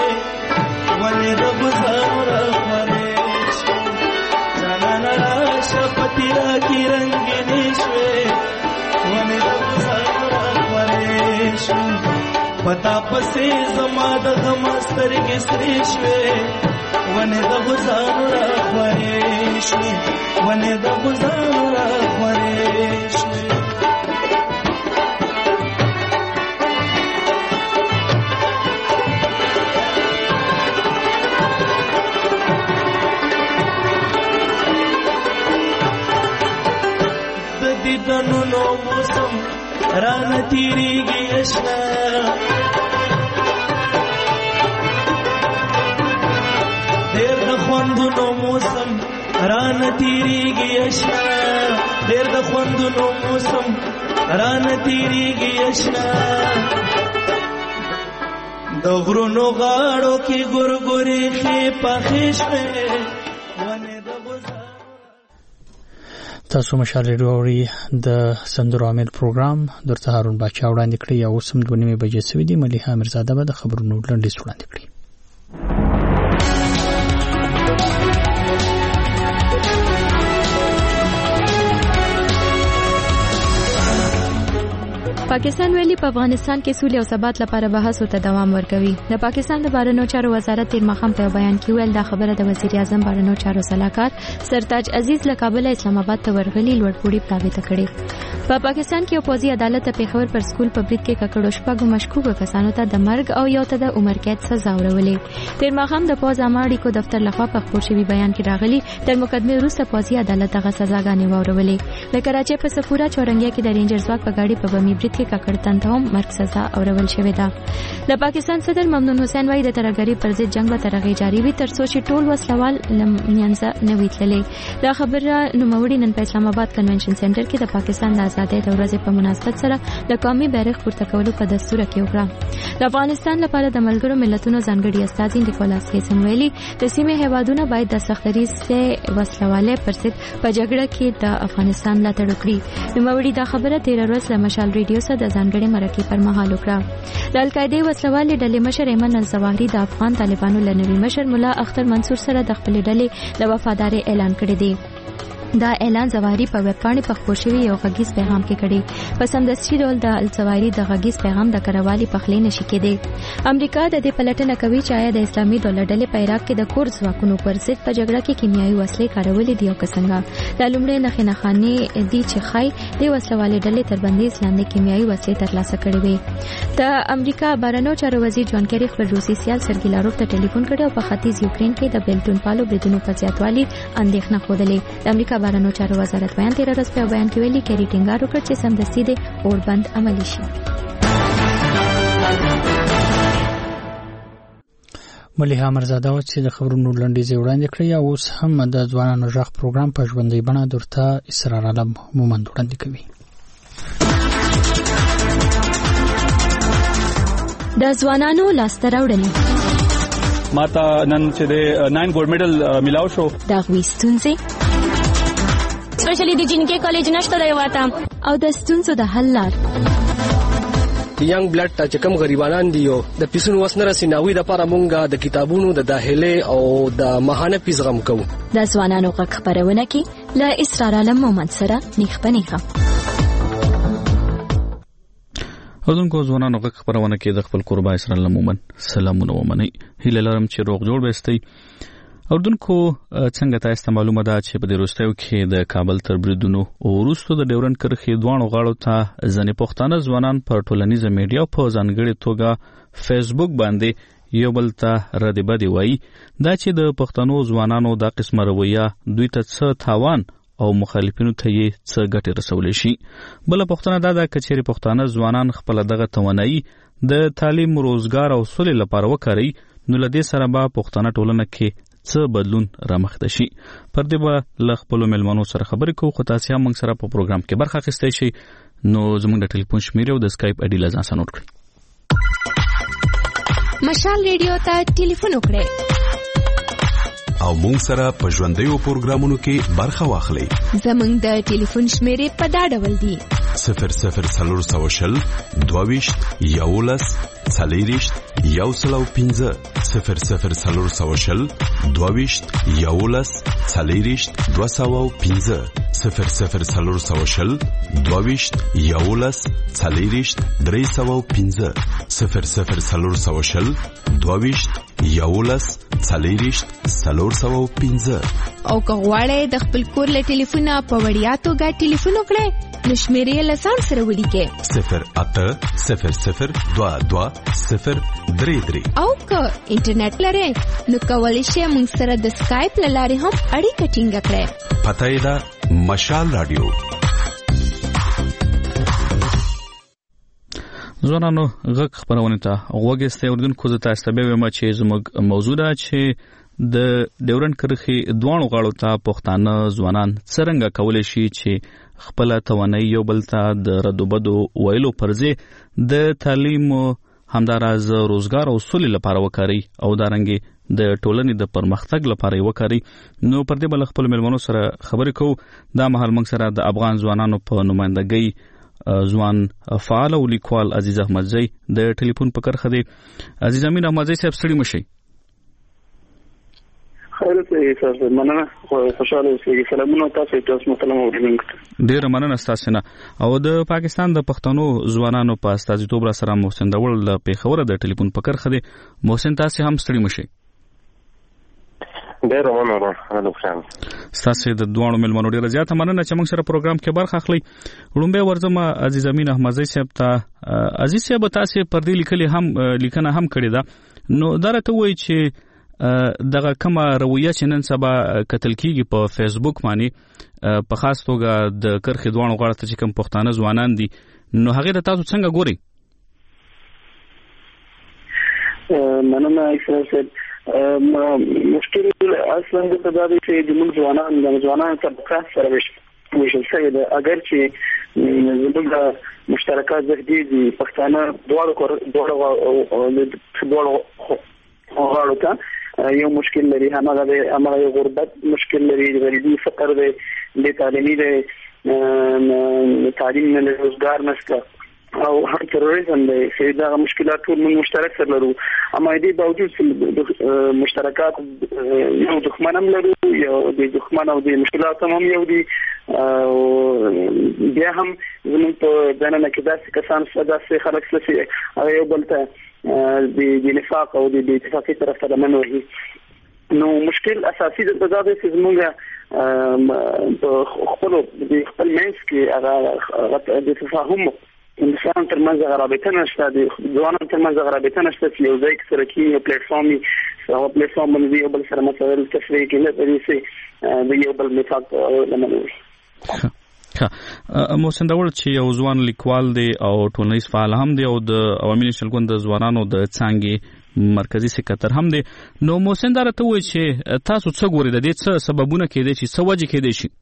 شوې ولې د ګلزار راخورې شوې جانان راشه پتی را کی رنگینې شوې ولې د ګلزار راخورې شوې پتا پسې زما د غم سترګې سرې شوې ولې د ګلزار راخورې شوې ولې د ګلزار راخورې شوې. دیدنونو موسم رانه تیریږي اشنا ډېر د خوندونو موسم رانه تیریږي اشنا ډېر د خوندونو موسم رانه تیریږي اشنا د غرونو غاړو کې ګورګوري خې پخې شوې ونه د غزار. تاسو مشال ریډیو اوري د سندرو عامل پروګرام درته هارون باچا وړاندې کړی یا اوس هم دوه نیمې بجې سوي دي. ملیحه امیرزاده به د خبرونو لنډیز وړاندې کړي. پاکستان ویلي په افغانستان کې سولې او ثبات لپاره بحث او دوام ورکوي. د پاکستان د بهرنیو چارو وزارت تیر ماښام په بیان کې ویل دا خبره د وزیر اعظم بهرنیو چارو سلاکار سرتاج عزیز له کابل اسلام آباد ته ورغلي لوړپوړي پراویته کړي. په پاکستان کې پوځي عدالت په پیښور پر سکول په برید کې ککړو شپږو مشکوکو کسانو ته د مرګ او یو ته د عمر قید سزا ورولې. تیر ماښام د پوز عامه اړیکو دفتر لخوا په خپور شوي بیان کې راغلي تر مقدمې وروسته پوځي عدالت هغه سزاګانې واورولې. د کراچۍ په سفورا چورنګیا کې د رینجر ځواک په ګاډي په بمي برید کې ککړ تن ته هم مرګ سزا اورول شوې ده. د پاکستان صدر ممنون حسین وايي د ترهګرۍ پر ضد جنگ به تر هغې جاري وي تر څو چې ټول وسلوال له منځه نه وي تللي. دا خبره نوموړي نن په اسلام آباد کنونشن سنټر کې د پاکستان د ازادۍ د ورځې په مناسبت سره د قومي بیرغ پورته کولو په دستور کې وکړه. د افغانستان لپاره د ملګرو ملتونو ځانګړي استازي نیکولاس کیسن ویلي د سیمې هیوادونو باید د سختدریز وسلوالۍ پر ضد په جګړه کې د افغانستان ملاتړ وکړي. نوموړي دا خبره تېره ورځ له مشال ریډیو سره د ځانګړي مرکې پر مهال وکړه. د القاعده وسلوالې ډلې مشر ایمن الظواهري د افغان طالبانو له نوي مشر مولا اختر منصور سره د خپلې ډلې د وفادارۍ اعلان کړی دی. دا اعلان زواهري په ویب پاڼې په خپور شوي یو غږیز پیغام کې کړی. په سمدستي ډول د الزواهري د غږیز پیغام د کروالي پخلی نشي کېدی. امریکا د دې پلټنه کوي چې آیا د اسلامي دولت ډلې په عراق کې د کورد ځواکونو پر ضد په جګړه کې کیمیاوي وسلې کارولې دي او که څنګه. د لومړۍ نښې نښانې دي چې ښایي د وسلوالې ډلې تر بندیز لاندې کیمیاوي وسلې ترلاسه کړې وي. د امریکا بهرنیو چارو وزیر جان کیری خپل روسي سیال سرګي لاروف ته ټلیفون کړی او په ختیځ یوکرين کې د بېلټون پالو بریدونو په زیاتوالي اندېښنه ښودلې. د امریکا بهرنیو چارو وزارت بیان تیر ورځ په بیان کې ویلي کیری ټینګار وکړ چې سمدستي د اوربند عملي شي. ملیحه امیرزاده و چې د خبرونو لنډیز وړاندې کړی. یا اوس هم د ځوانانو غږ پروګرام په ژوندۍ بڼه درته اسرار عالم مومند وړاندې کوي. د ځوانانو لاسته راوړنې ماته نن چې د ناین ګولډ میډل ملاو شو. د غوي ستونزې سپیشلی د جنکې کالج نشته دی واته او د ستونزو د حل لار. ینګ بلډ ته چې کوم غریبانان دي او د پیسونو وسنه رسیناوي د لپاره مونږه د کتابونو د داخله او د ماهانه پیس غم کوو. د ځوانانو غږ خبرونه کې له اسرار عالم مومند سره نیخ پنیخه. اودونکو ځوانانو غږ خبرونه کې د خپل قربا اسرار عالم مومند سلامونه ومني. هیله لرم چې روغ جوړ وستئ. اردوونکو څنګه تاسو ته معلومه ده چې په دې وروستیو کې د کابل تر بریدونو وروسته د ډیورنډ کرښې دوانو غاړو ته ځنې پښتانه ځوانان پر ټولنیزه میډیا په ځانګړي توګه فیسبوک باندې یو بل ته ردی بدی وایي دا چې د پښتنو ځوانانو دا قسمه رویه دوی ته څه تاوان او مخالفینو ته یې څه ګټې رسولی شي. بله پوښتنه دا ده که چیرې پښتانه ځوانان خپله دغه توانایي د تعلیم روزګار او سولې لپاره وکاروي نو له دې سره به پښتانه ټولنه کې څه بدلون رامخته شي. پر دې به له خپلو مېلمنو سره خبرې کوو خو تاسې هم موږ سره په پروګرام کې برخه اخیستی شئ. نو زموږ د ټلیفون شمېرې او د سکایپ آی ډي له ځان سره نوټ کړئ. مشال ریډیو ته ټلیفون وکړئ او موږ سره په ژوندیو پروګرامونو کې برخه واخلئ. زموږ د ټلیفون شمېرې په دا ډول دي: صفر صفر څلور سوه شل دوه ویشت یولس څلېرویشت یو سل او پنځه صفر صفر څلور سوه شل دوه ویشت یولس څلېرویشت دوه سوه او پنځه صفر صفر څلور سوه شل دوه ویشت یولس څلېرویشت درې سوه او پنځه صفر صفر څلور سوه شل دوه ویشت یولس څلېرویشت څلور سوه او پنځه. او که غواړئ د خپل کور له ټلیفونه په وړیا توګه ټلیفون وکړئ نو شمېرې له ځان سره ولیکئ: صفر اته صفر صفر دوه دوه صفر درې درې. او که انټرنیټ لرئ نو کولی شئ موږ سره د سکایپ له لارې هم اړیکه ټینګه کړئ. پته یې ده مشال راډیو. ځوانانو غږ خپرونې ته غوږ ایستی. اردوونکو زه تاسو ته بیا وایم چې زموږ موضوع ده چې د ډیورنډ کرښې دواړو غاړو ته پښتانه ځوانان څرنګه کولی شي چې خپله توانایي یو بل ته د ردو بدو ویلو پر ځای د تعلیم همداراز روزګار او سولې لپاره وکاري او دارنګي د ټولنې د پرمختګ لپاره وکاري. نو پر دې بل خپل ملمنو سره خبرې کوو. دا مهال موږ سره د افغان ځوانانو په نمائندګۍ ځوان فعال او لیکوال عزیز احمدزی د ټلیفون په کرخه دی. عزیز امین احمدزی صاحب ستړي مشي. خیر ته مننه خوشاله اوسئ. سلامونه تاسو ته مسلمان اوریدونکو. ډیر مننه تاسو نه. او د پاکستان د پښتنو ځوانانو په استازیتوب را سره محسن داول د پیښور د ټلیفون په کرخه دی. محسن تاسو هم ستړي مشي. ډیر مننه راغلی. تاسو د دوه ملمنو ډیر زیاته مننه چې موږ سره پروګرام کې برخه اخلي. وړاندې ورځم عزیز امین احمدزی صاحب ته. عزیز صاحب تاسو پر دې لیکلي هم لیکنه هم کړې ده. نو دا راته وایي چې دغه کومه رویه چې نن سبا کتل کیږي په فیسبوک باندې په خاص توګه د کرخې دوانو غاړه ته چې کوم پښتانه ځوانان دي نو هغه د تاسو څنګه ګوري؟ مننه ایکسلنس. مشکل اصلا د تدابیر چې د موږ ځوانان د ځوانان طبقه سره وشل شوی ده. اگر چې زموږ مشترکات زهدي دي پښتانه دواړو دواړو دواړو غاړو ته یو مشکل لري. همغه د همغه غربت مشکل لري، غریبي، فقر دی، د تعلیمي دی، تعلیم نه روزګار نشته او هم تروریزم دی. چې دا مشکلات ټول موږ مشترک سره لرو. اما دې باوجود مشترکات یو دښمن هم لرو، یو د دښمن او د مشکلات هم یو دي. بیا هم زموږ په ځانونه کې داسې کسان شته، داسې خلک شته چې یو بل ته د نفاق او د اتفاقي طرف ته لمن وهي. نو مشکل اساسي د تضاد چې زموږ په خپل د خپل منځ کې هغه د تفاهم انسان ترمنځ رابطه نشته، د ځوانانو ترمنځ رابطه نشته چې یو ځای کې سره کېني، یو پلیټفارم وي او پلیټفارم باندې یو بل سره مسایل تشریح کوي نه پرې چې د یو بل نفاق لمن وهي. محسن داول چې یو ځوان لیکوال دی او ټولنیز فعال هم دی او د عوامي نېشنل ګوند د ځوانانو د څانګې مرکزی سکرټر هم دی. نو محسن دا راته وایي چې تاسو څه ګورئ، د دې څه سببونه کېدای شي، څه وجې کېدای شي؟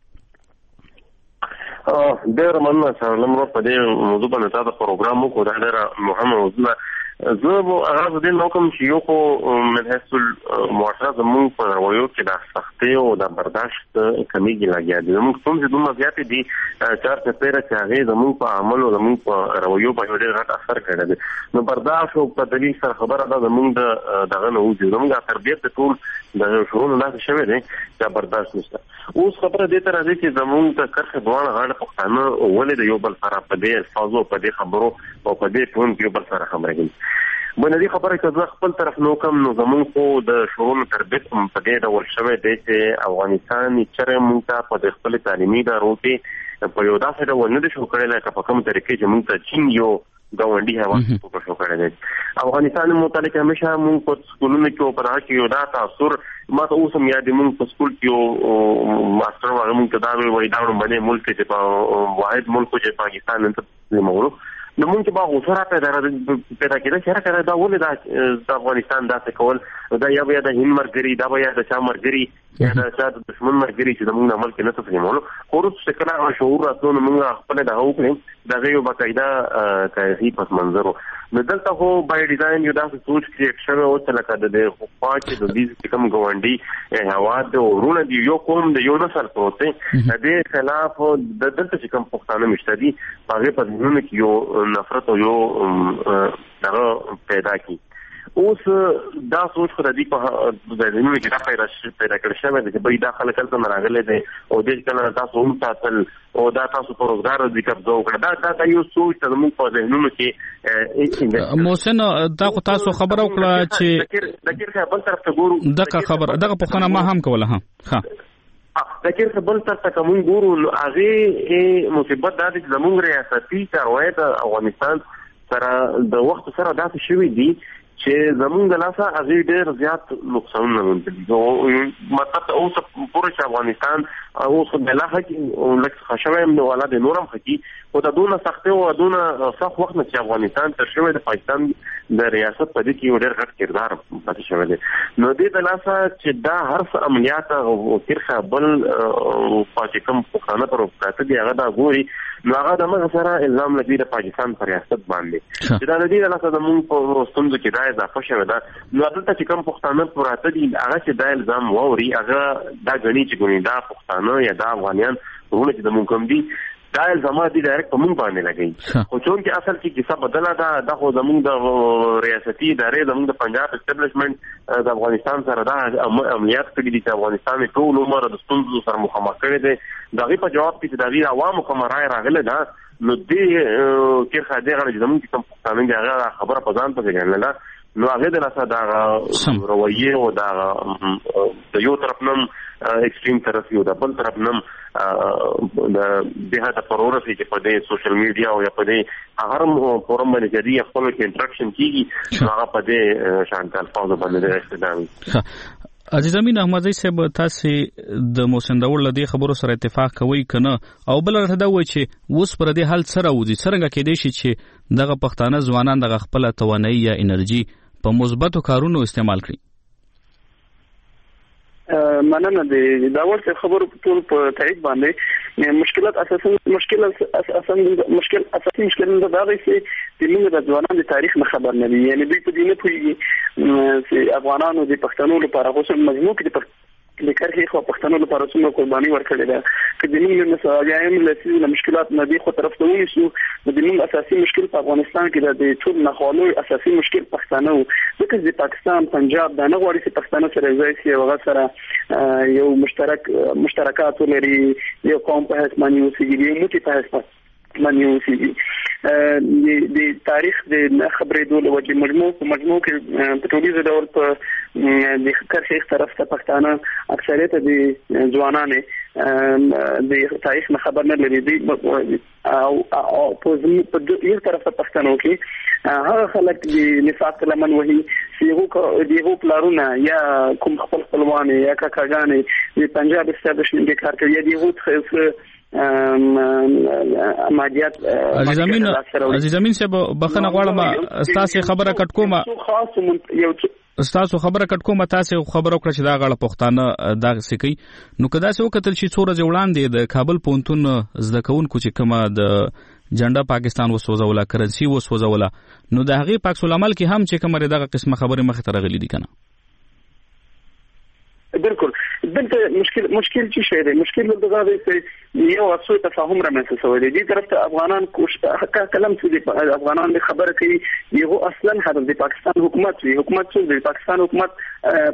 ډېر مننه چې لمر په دې موضوع باندې تاسو پروګرام وکړو. دا ډېر مهم موضوع ده. زه به هغه دې نو کوم چې یو خو من حيث المعاشره زموږ په رویو کې د سختۍ او د برداشت کمیږي لګیا دي. زموږ څومره دومره زیاتې دي چار چپېره چې هغې زموږ په عمل او زموږ په رویو باندې ډېر غټ اثر کړی دی. نو برداشت او په دلیل سره خبره ده زموږ د دغه نه وځي. زموږ تربیت د ټول د شعورونو داسې شوی دی چې برداشت نشته. اوس خبره دې ته راځي چې زموږ د کرښې دواړه غاړه پښتانه ولې د یو بل سره په دې الفاظو په دې خبرو او په دې ټون کې یو بل سره خبرې کوي. باندې خبره چې زه خپل طرف نو کوم نو زموږ خو د شعورونو تربیت په دې ډول شوی دی چې افغانستان چېرې موږ ته په خپل تعلیمي ادارو کې په یو داسې ډول نه دی شو کړی لکه په کوم طریقې چې موږ ته چین یو ګاونډي هیواد په شو کړی دی. افغانستان متعلق همیشه موږ په سکولونو کې او په هغه کې یو دا تاثر ما ته اوس هم یاد دی. موږ په سکول کې یو ماستر هغه موږ ته دا وایي دا باندې ملک چې په واحد ملک چې پاکستان نن ته موږ نو موږ چې باغ وسره پیدا پیدا کېده چې راکړه دا ولې د افغانستان داسې کول دا یا بیا د هند مرګري دا بیا د چا مرګري یا د چا د دشمن مرګري چې زموږ عمل کې نه څه فهمولو. خو وروسته چې کله شعور راتلو نو موږ خپل دغه وکړو دغه یو باقاعده تاریخي پس منظر و. نو دلته خو بای ډیزاین یو داسې سوچ کریټ شوی و چې لکه د دې خوا چې د دې کوم ګاونډي هیواد دی او ورونه دي یو قوم د یو نسل پروت دی د دې خلاف د دلته چې کوم پښتانه مشته دي هغې په ذهنونو کې یو نفرت او یو دغه پیدا کی. اوس دا سوچ خو د دې په ذهنونو کې دا پیدا کړی شوی دی چې بای دا خلک هلته نه راغلی دی او دې کله تاسو هم ساتل او دا تاسو په روزګار د قبضه وکړه. دا دا یو سوچ ته زموږ په ذهنونو کې. محسن دا خو تاسو خبره وکړه چې د کرښې بل طرف ته ګورو. دغه خبره دغه پوښتنه ما هم کوله. ها د کرښې بل طرف ته کوم ګورو نو هغې مصیبت دا دی چې زموږ ریاستي کاروای د افغانستان سره د وخت سره داسې شوي دي چې زموږ د لاسه هغې ډېر زیات نقصانونه موندلي. مطلب اوس پوره چې افغانستان اوس بلا حقي لږ ښه شوی یم نو والا د نور هم ښه کي خو د دونه سختۍ او دونه سخت وخت نه چې افغانستان تېر شوی د پاکستان د ریاست په دې کې یو ډېر غټ کردار پاتې شوی دی. نو دې د لاسه چې دا هر څه عملیات او کرښه بل چې کوم پښتانه پر پراته دي هغه دا ګوري نو هغه د موږ سره الزام لګي د پاکستان پر ریاست باندې چې دا د دې علاقه د موږ په ستونزو کې دا اضافه شوه دا نو دلته چې کوم پښتانه پراته دي هغه چې دا الزام ووري هغه دا غني چې ګونی دا پښتانه یا دا افغانان ورونه چې د موږ کوم دي دا الزامات دي ډایرکټ په موږ باندې لګي خو چون کې اصل کې کیسه بدله ده د خو زموږ د ریاستي ادارې زموږ د پنجاب اسټابلیشمنت د افغانستان سره دا عملیات کړي دي چې افغانستان ټول عمر د ستونزو سره مخامخ کړي دي دغه په جواب کې د دې عوامو کوم رائے راغله ده نو دې کې خاطر غواړي زموږ کوم پښتانه دي هغه خبره په ځان پسې ګڼل نو هغه د لاسه دا رویه او دا د یو طرف نم ایکستریم طرف یو د بل طرف نم د دهات پرورسي چې په دې سوشل میډیا او یا په دې هغه فورم باندې جدي خپل کې انټراکشن کیږي هغه په دې شانتل فاز باندې استدامي عزیز امین احمدزی صاحب تاسو د موسندول لدی خبرو سره اتفاق کوي کنه او بل راته دا وایي چې اوس پر دې حل سره وځي څنګه کې دی چې دغه پښتانه ځوانان دغه خپل توانایي یا انرژي په مثبتو کارونو استعمال کړي مننه د دا ورته خبرو په ټول په تایید باندې مشکلات اساسا مشکل اساسا مشکل اساسي مشکل دا دی چې د موږ د ځوانانو د تاریخ نه خبر نه دي یعنی دوی په دې نه پوهیږي چې افغانانو د پښتنو لپاره خو مجموع کې د د کرخي خو پښتنو لپاره څومره قرباني ورکړې ده چې د موږ نه ساجایم له مشکلات نه دي خو طرف ته ونیسو د موږ اساسي مشکل په افغانستان کې د ټول نه خالو اساسي مشکل پښتنو ځکه چې پاکستان پنجاب د نه غواړي چې پښتنو سره ځای شي او سره یو مشترک مشترکات لري یو قوم په حساب باندې اوسېږي یو موټی په حساب باندې اوسېږي د تاریخ د خبرې دوه وجه مجموع په مجموع کې په ټولنیز ډول په د کرخي طرف ته پښتانه اکثریت د ځوانانه د تاریخ نه خبر نه لري دي او په یو طرف ته پښتنو کې هغه خلک د نفاق لمن وهي چې یو پلارونه یا کوم خپل خپلوان یا کاکاګانې د پنجاب اسټابلیشمنت د کار کوي یا دی ماجیات عزیز امین عزیز امین صاحب بخنه غواړم تاسو خبره کټ کومه تاسو خبره کټ کومه تاسو خبرو کړ چې دا غړ پښتانه دا سکی نو کدا څه وکتل چې څوره وړاندې د کابل پونتون زده کوونکو چې کومه د جنډا پاکستان وسوځوله کرنسي وسوځوله نو د هغه پاک سول عمل کې هم چې کومه دغه قسمه خبره مخ ته راغلي دي کنه بالکل دلته مشکل مشکل چې شی دی مشکل دغه دی چې یو اصول تفاهم رامنځته شوی دی د طرف ته افغانان کوشش کلم چې افغانان د خبره کوي یو اصلا هدف د پاکستان حکومت وی حکومت څو د پاکستان حکومت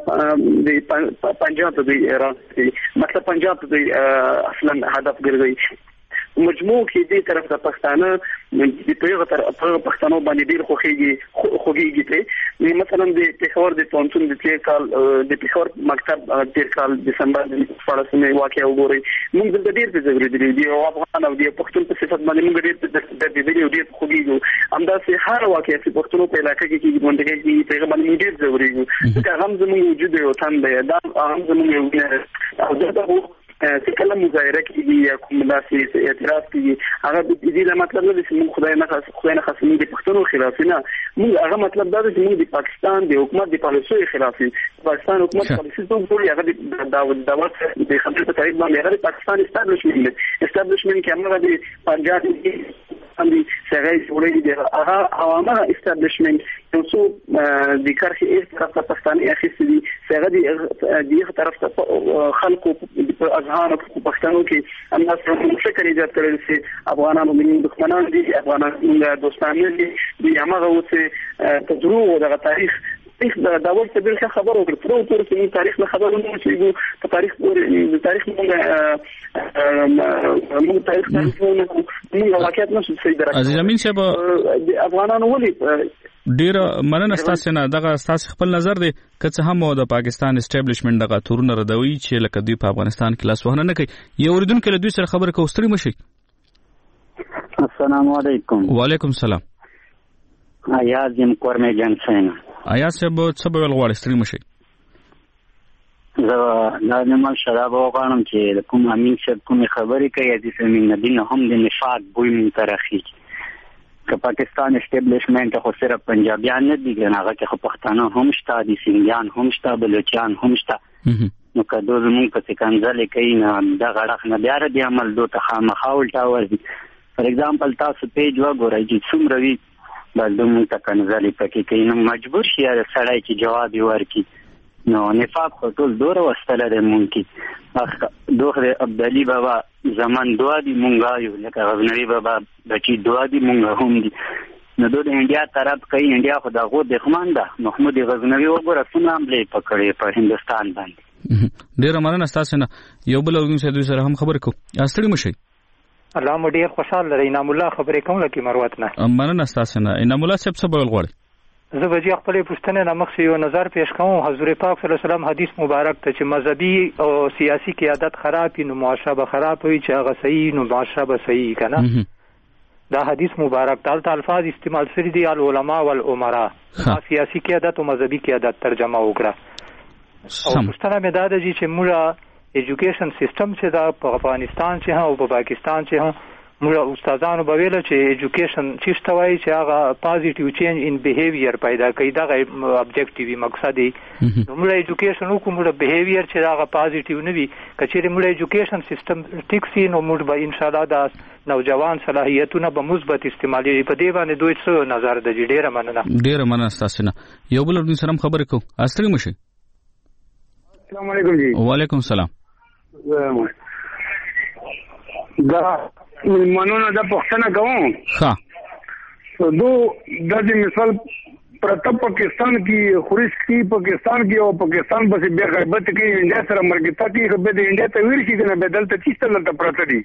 د پنجاب د مطلب پنجاب د اصلا هدف ګرځي مجموع کې دې طرف ته پښتانه د پیغه تر پښتنو باندې ډیر خوږي خوږيږي ته مثلا د پیښور د پونتون د تیر کال د پیښور مکتب تیر کال دسمبر د فلسطین واقعي وګوري موږ د ډیر څه ضروري دي او افغان او د پښتون په صفت باندې موږ ډیر د دې ډیر خوږيږي همدا سه هر واقعي چې پښتنو په علاقې کې باندې کې پیغه باندې ډیر ضروري دي چې هم زموږ وجود یو تن دی دا هم زموږ او دا چې کله مظاهره کیږي یا کوم داسې اعتراض کیږي هغه د دې مطلب نه دی چې موږ خدای نه خاص خدای نه خاص موږ د پښتنو خلاف نه موږ هغه مطلب دا دی چې موږ د پاکستان د حکومت د پالیسۍ خلاف پاکستان حکومت پالیسۍ ته ټول هغه د داوود داوود د خبرې په تایید باندې هغه پاکستان اسټابلیشمنت اسټابلیشمنت کې هغه د پنجاب باندې څنګه جوړېږي د هغه عوامه اسټابلیشمنت یو څو د کرخي ایست طرف ته پاکستان اخیستي دي څنګه د دې طرف ته خلکو په اذهان په پښتنو کې انداز په فکر ایجاد کړل چې افغانانو د دښمنان دي افغانانو د دوستانه دي د هغه اوسه تجربه دغه تاریخ تاریخ دا ورته بل څه خبرو ورته تر څو چې تاریخ نه خبرو نه شي په تاریخ پورې د تاریخ موږ موږ تاریخ موږ واقعیت نه شي درک عزیز امین صاحب د افغانانو ولي ډیر مننه تاسو نه دغه تاسو خپل نظر دی که هم د پاکستان اسټابلیشمنت دغه تورونه ردوي چې لکه دوی په افغانستان کې لاس وهنه نه کوي یو اوریدونکو له دوی سره خبره کوستري مشي السلام علیکم وعلیکم السلام آیا زم کورمه جنسین آیا سبب سبب الغوړ ستري مشي زه دا نمال شراب وغواړم چې کوم امین صاحب کوم خبرې کوي چې زمين ندین هم د نفاق بوی من ترخی که پاکستان اسټابلیشمنت خو صرف پنجابیان نه دي هغه کې پښتانه هم شته دي سنگیان هم شته بلوچستان هم شته نو که دوی زموږ په څنګه کوي نه دا غړخ نه بیا د عمل دوه خامخاول ټاور دي فار ایگزامپل تاسو پیج وګورئ چې څومره وي بل دوی مونږ ته کنځلې پکې کوي، نو مجبور شي هغه سړی چې جواب یې ورکړي. نو نفاق خو ټول دوره وستله دی مونږ کې. دوخره عبدالي بابا زمان دعا دی مونږ وایو، لکه غزنوي بابا بچي دعا دی مونږ هم دي. نو دوی د انډیا طرف کوي، انډیا خو د هغو دښمن ده. محمود غزنوي وګوره څومره حملې پکړې په هندوستان باندې. ډېره مننه ستاسو نه. یو بل اورګون سره دوی سره هم خبرې کوو. ستړي مشئ. الله مو ډېر خوشحال لري. انعام الله خبرې کوم لکه مروت نه. مننه ستاسو نه. انعام الله صاحب څه بول غواړي؟ زه به چې خپلې پوښتنې نه مخکې یو نظر پیش کوم. حضور پاک صلی الله علیه وسلم حدیث مبارک ته چې مذهبي او سیاسي قیادت خراب وي نو معاشره به خراب وي، چې هغه صحیح نو معاشره به صحیح که نه. دا حدیث مبارک دلته الفاظ استعمال شوي دي العلماء والامراء، سیاسي قیادت او مذهبي قیادت ترجمه وکړه. او پوښتنه مې دا ده چې موږ ایجوکیشن سیستم چې دا په افغانستان چې هم او په پاکستان چې هم موږ استادانو به ویل چې ایجوکیشن چې څه وایي چې هغه پازیټیو چینج ان بیهیویر پیدا کوي، دغه ابجیکټیو مقصد دی. نو موږ ایجوکیشن وکړو، موږ بیهیویر چې هغه پازیټیو نه وي، که چېرې موږ ایجوکیشن سیستم ټیک سي نو موږ به انشاءالله دا نوجوان صلاحیتونه به مثبت استعمالېږي. په دې باندې دوی څه نظر ده؟ ډېره مننه. ډېره مننه ستاسو نه. یو بل اردو سره هم خبرې کوو. ستړي مشئ. السلام علیکم جی. وعلیکم السلام. دا منونه د پښتنه کوم. ها دو د مثال پرته پاکستان کې خورش کې پاکستان کې او پاکستان بس بیا غیبت کې انډیا سره مرګتا کې خو به د انډیا ته ویل شي کنه بدل ته چیست نه پرته دي.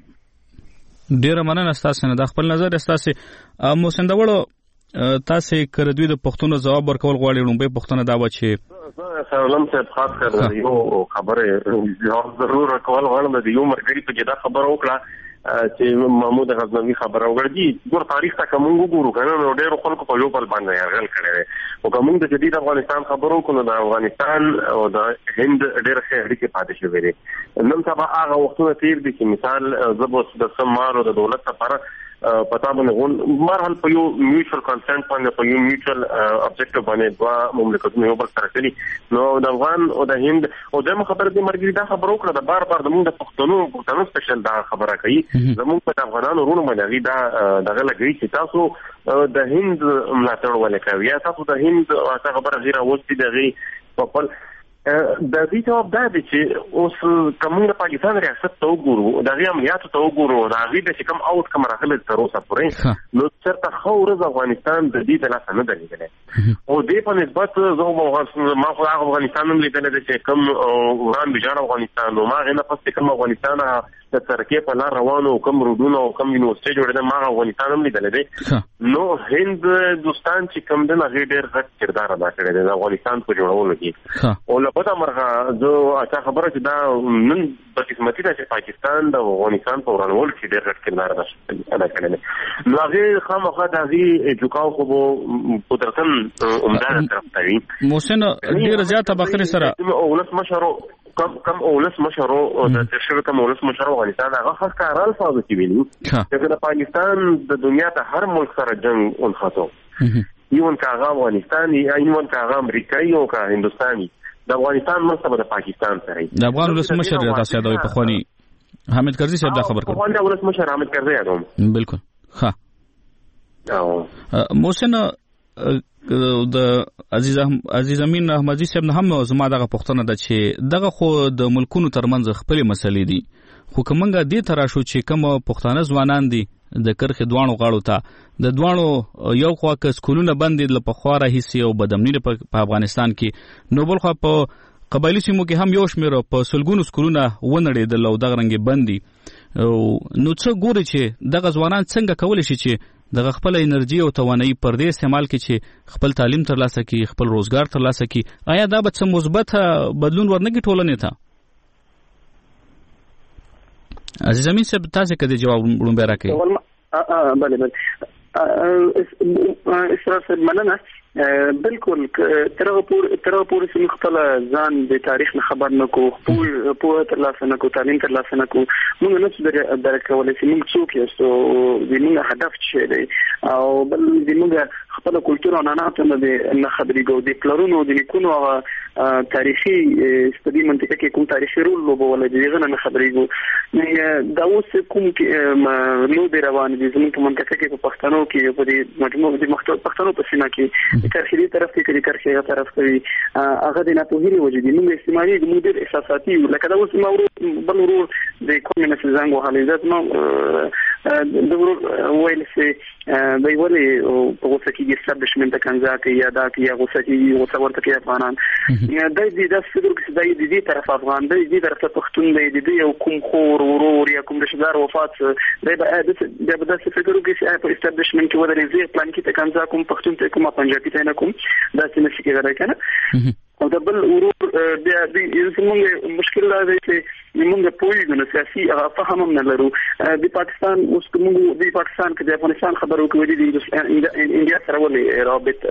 ډیره مننه تاسو نه د خپل نظر تاسو مو سندوړو تاسو کړه دوی د پښتون جواب ورکول غواړي. نو به پښتون دا و چې سلام صاحب خاص کر یو خبره ضرور کول غواړم د یو مرګري په جدا خبر وکړه چې محمود غزنوي خبره وکړي. ګور تاریخ ته کوم وګورو کنه نو ډېر خلکو په یو بل باندې یرغل کړی او کوم د جدید افغانستان خبرو کو د افغانستان او د هند ډېر ښه اړیکې پاتې شوې دي. نن سبا هغه وختونه تیر دي چې مثال زبوس د سمار او د دولت لپاره پتا باندې غون مرحل په یو میوچوال کنسنت باندې په یو میوچوال ابجیکټیو باندې دوا مملکتونه یو بل سره کوي. نو د افغان او د هند او د خبره د مرګري دا خبرو کړه د بار بار د موږ د پښتنو پښتنو سپیشل دا خبره کوي. زموږ په افغانانو ورونو باندې دا دغه لګي چې تاسو د هند ملاتړ ولکوي یا تاسو د هند هغه خبره غیر اوستي دغه په خپل د دې جواب دا دی چې اوس کوم د پاکستان ریاست ته وګورو د غي عملیاتو ته وګورو دا غي د کوم اوټ کوم راغله تر اوسه پورې نو چرته خو ورځ افغانستان د دې د لاس نه درېږي او دې په نسبت زه ما خو افغانستان هم لیدل چې کوم وران بجار افغانستان نو ما غنه پس کوم افغانستان د ترکیه په لار روانو کوم رودونو کوم یونیورسيټي جوړېده ما افغانستان هم لیدل دي. نو هند دوستان چې کوم د هغه ډېر غټ کردار ادا کړی دی د افغانستان په جوړولو کې او په دا مرغه زه اته خبره چې دا نن په قسمتي ده چې پاکستان د افغانستان په ورانول کې ډېر غټ کردار ادا کړی دی. نو هغه خامخا د هغه جوکاو خو قدرتن عمدان طرف ته وي محسن ډېر زیاته بخری سره اولس مشرو کم کم اولس مشرو د تشریف کم اولس مشرو افغانستان هغه خاص کار الفاظ کې ویلي چې د پاکستان د دنیا ته هر ملک سره جنگ ونخاتو یون کاغه افغانستان یا یون کاغه امریکایي او کا هندستاني د افغانستان مرتبه د پاکستان سره د افغان ولس مشر تاسو یادوي په خواني حامد کرزي صاحب دا خبر کړ افغان ولس مشر حامد کرزي یادوم بالکل ها محسن د عزیز عزیز امین احمدی صاحب نه هم زما دغه پښتنه ده چې دغه خو د ملکونو ترمنځ خپل مسلې دي خو کومنګ دې ترا شو چې کوم پښتانه ځوانان دي د کرخ دوانو غاړو ته د دوانو یو خوا ک سکولونه بندې ل پخواره هیڅ یو بدمنی په افغانستان کې نو بل خو په قبایلی سیمو کې هم یو شمیر په سلګونو سکولونه ونړېدل او دغه رنګ بندي نو څه ګوري چې دغه ځوانان څنګه کولای شي چې دغه خپل انرژي او توانایي پر دې استعمال کړي چې خپل تعلیم ترلاسه کړي خپل روزګار ترلاسه کړي آیا دا به څه مثبت بدلون ورنګي ټولنې ته عزیز امین صاحب تاسو کده جواب وړاندې راکړئ بله بله اسراف مننه بالکل ترغه پور ترغه پور چې خپل ځان د تاریخ نه خبر نه کو په ترلاسه نه کو تعلیم ترلاسه نه کو موږ نه څه درکولای چې موږ څوک یو د موږ هدف څه دی او بل زموږ خپل کلچر او عنعنات نه خبرې کوو د پلرونو د نیکونو تاریخي ستدي منطقه کې کوم تاریخي رول لوبول دي دغه نه خبرې کوو دا اوس کوم نو د روان دي زموږ منطقه کې په پښتنو کې په دې مجموعه د مختلف پښتنو په سیمه کې د کرخي طرف کې کړي کرخي طرف کوي هغه د ناتوهري وجدي موږ استعمالي د موږ احساساتي لکه دا اوس موږ بل ورو د کومینس زنګ وهلې ځات نو د ورو ویل سي د ویلي په وسه کې استابلیشمنت کنځا کې یا دا کې یا وسه کې وسه ورته کې افغانان د دې د فکر کې د دې طرف افغان د دې طرف پښتون دی د دې یو کوم خور ورور یا کوم رشدار وفات دی د د د فکر کې په استابلیشمنت کې ودرې زی پلان کې ته کنځا کوم پښتون ته کوم پنجابي ته نه کوم دا څه نشي کېدای کنه او د بل ورور د زموږ مشکل دا دی چې موږ پوهیږو نو سیاسي فهم هم نه لرو د پاکستان اوس موږ د پاکستان کې د افغانستان خبرو کوي د انډیا سره ولې رابط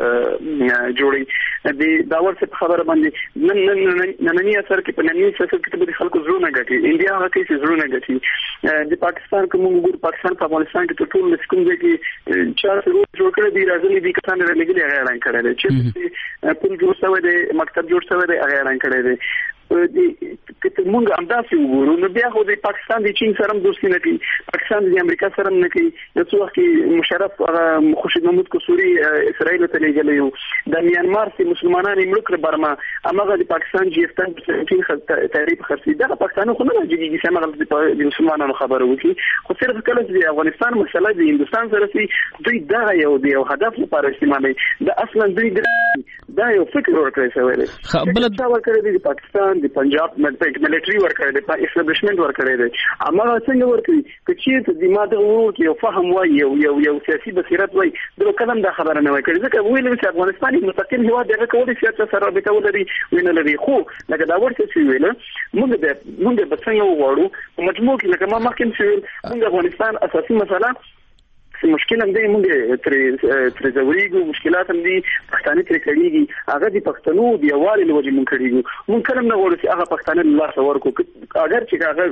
جوړي د داور څخه خبره باندې نن نن نن نه اثر کې په ننني سیاست کې د خلکو زړونه غټي انډیا هغه کې زړونه غټي د پاکستان کوم ګور پاکستان په افغانستان کې ټول مسکون دي کې چار څو جوړ کړی دی راځي د کسان لګلې هغه اعلان کړی دی چې په جوړ شوی دی مکتب جوړ شوی دی هغه اعلان کړی دی د کته مونږ همداسې وګورو نو بیا خو د پاکستان د چین سره دوستي نه کوي پاکستان د امریکا سره نه کوي د څو وخت مشرف خورشید محمود قصوري اسرائیل ته لګلی یو د میانمار سي مسلمانانو ملک برما امغه د پاکستان جی اف چین تعریف خرڅي دا پاکستان خو نه راځي چې امغه د مسلمانانو خبره وکړي خو صرف کله چې افغانستان مسله د هندستان سره سي دوی دا یو دی او هدف لپاره استعمالوي دا اصلا دوی دا یو فکر ورکړی شوی دی خپل دا ورکړی دی پاکستان د پنجاب ملټری ورکړی دی په اسټابلیشمنت ورکړی دی امغه څنګه ورکړي چې د ماده ورو کې یو فهم وای یو یو یو سیاسي بصیرت وای د کلم دا خبره نه وای کړي ځکه ویل چې افغانستان مستقل هوا دغه کولای سیاست سره رابطه ولري وینه لري خو لکه دا ورته چې ویل موږ د موږ به څنګه وغواړو په مجموع کې لکه ما مخکې چې موږ افغانستان اساسي مسله مشکل هم دی موږ تر تر زوريګو مشکلات هم دي پښتانه تر کړيږي هغه د پښتنو دی والي لوجه مونږ کړيږي مونږ کلم نه وړو چې هغه پښتانه الله سور کو اگر چې هغه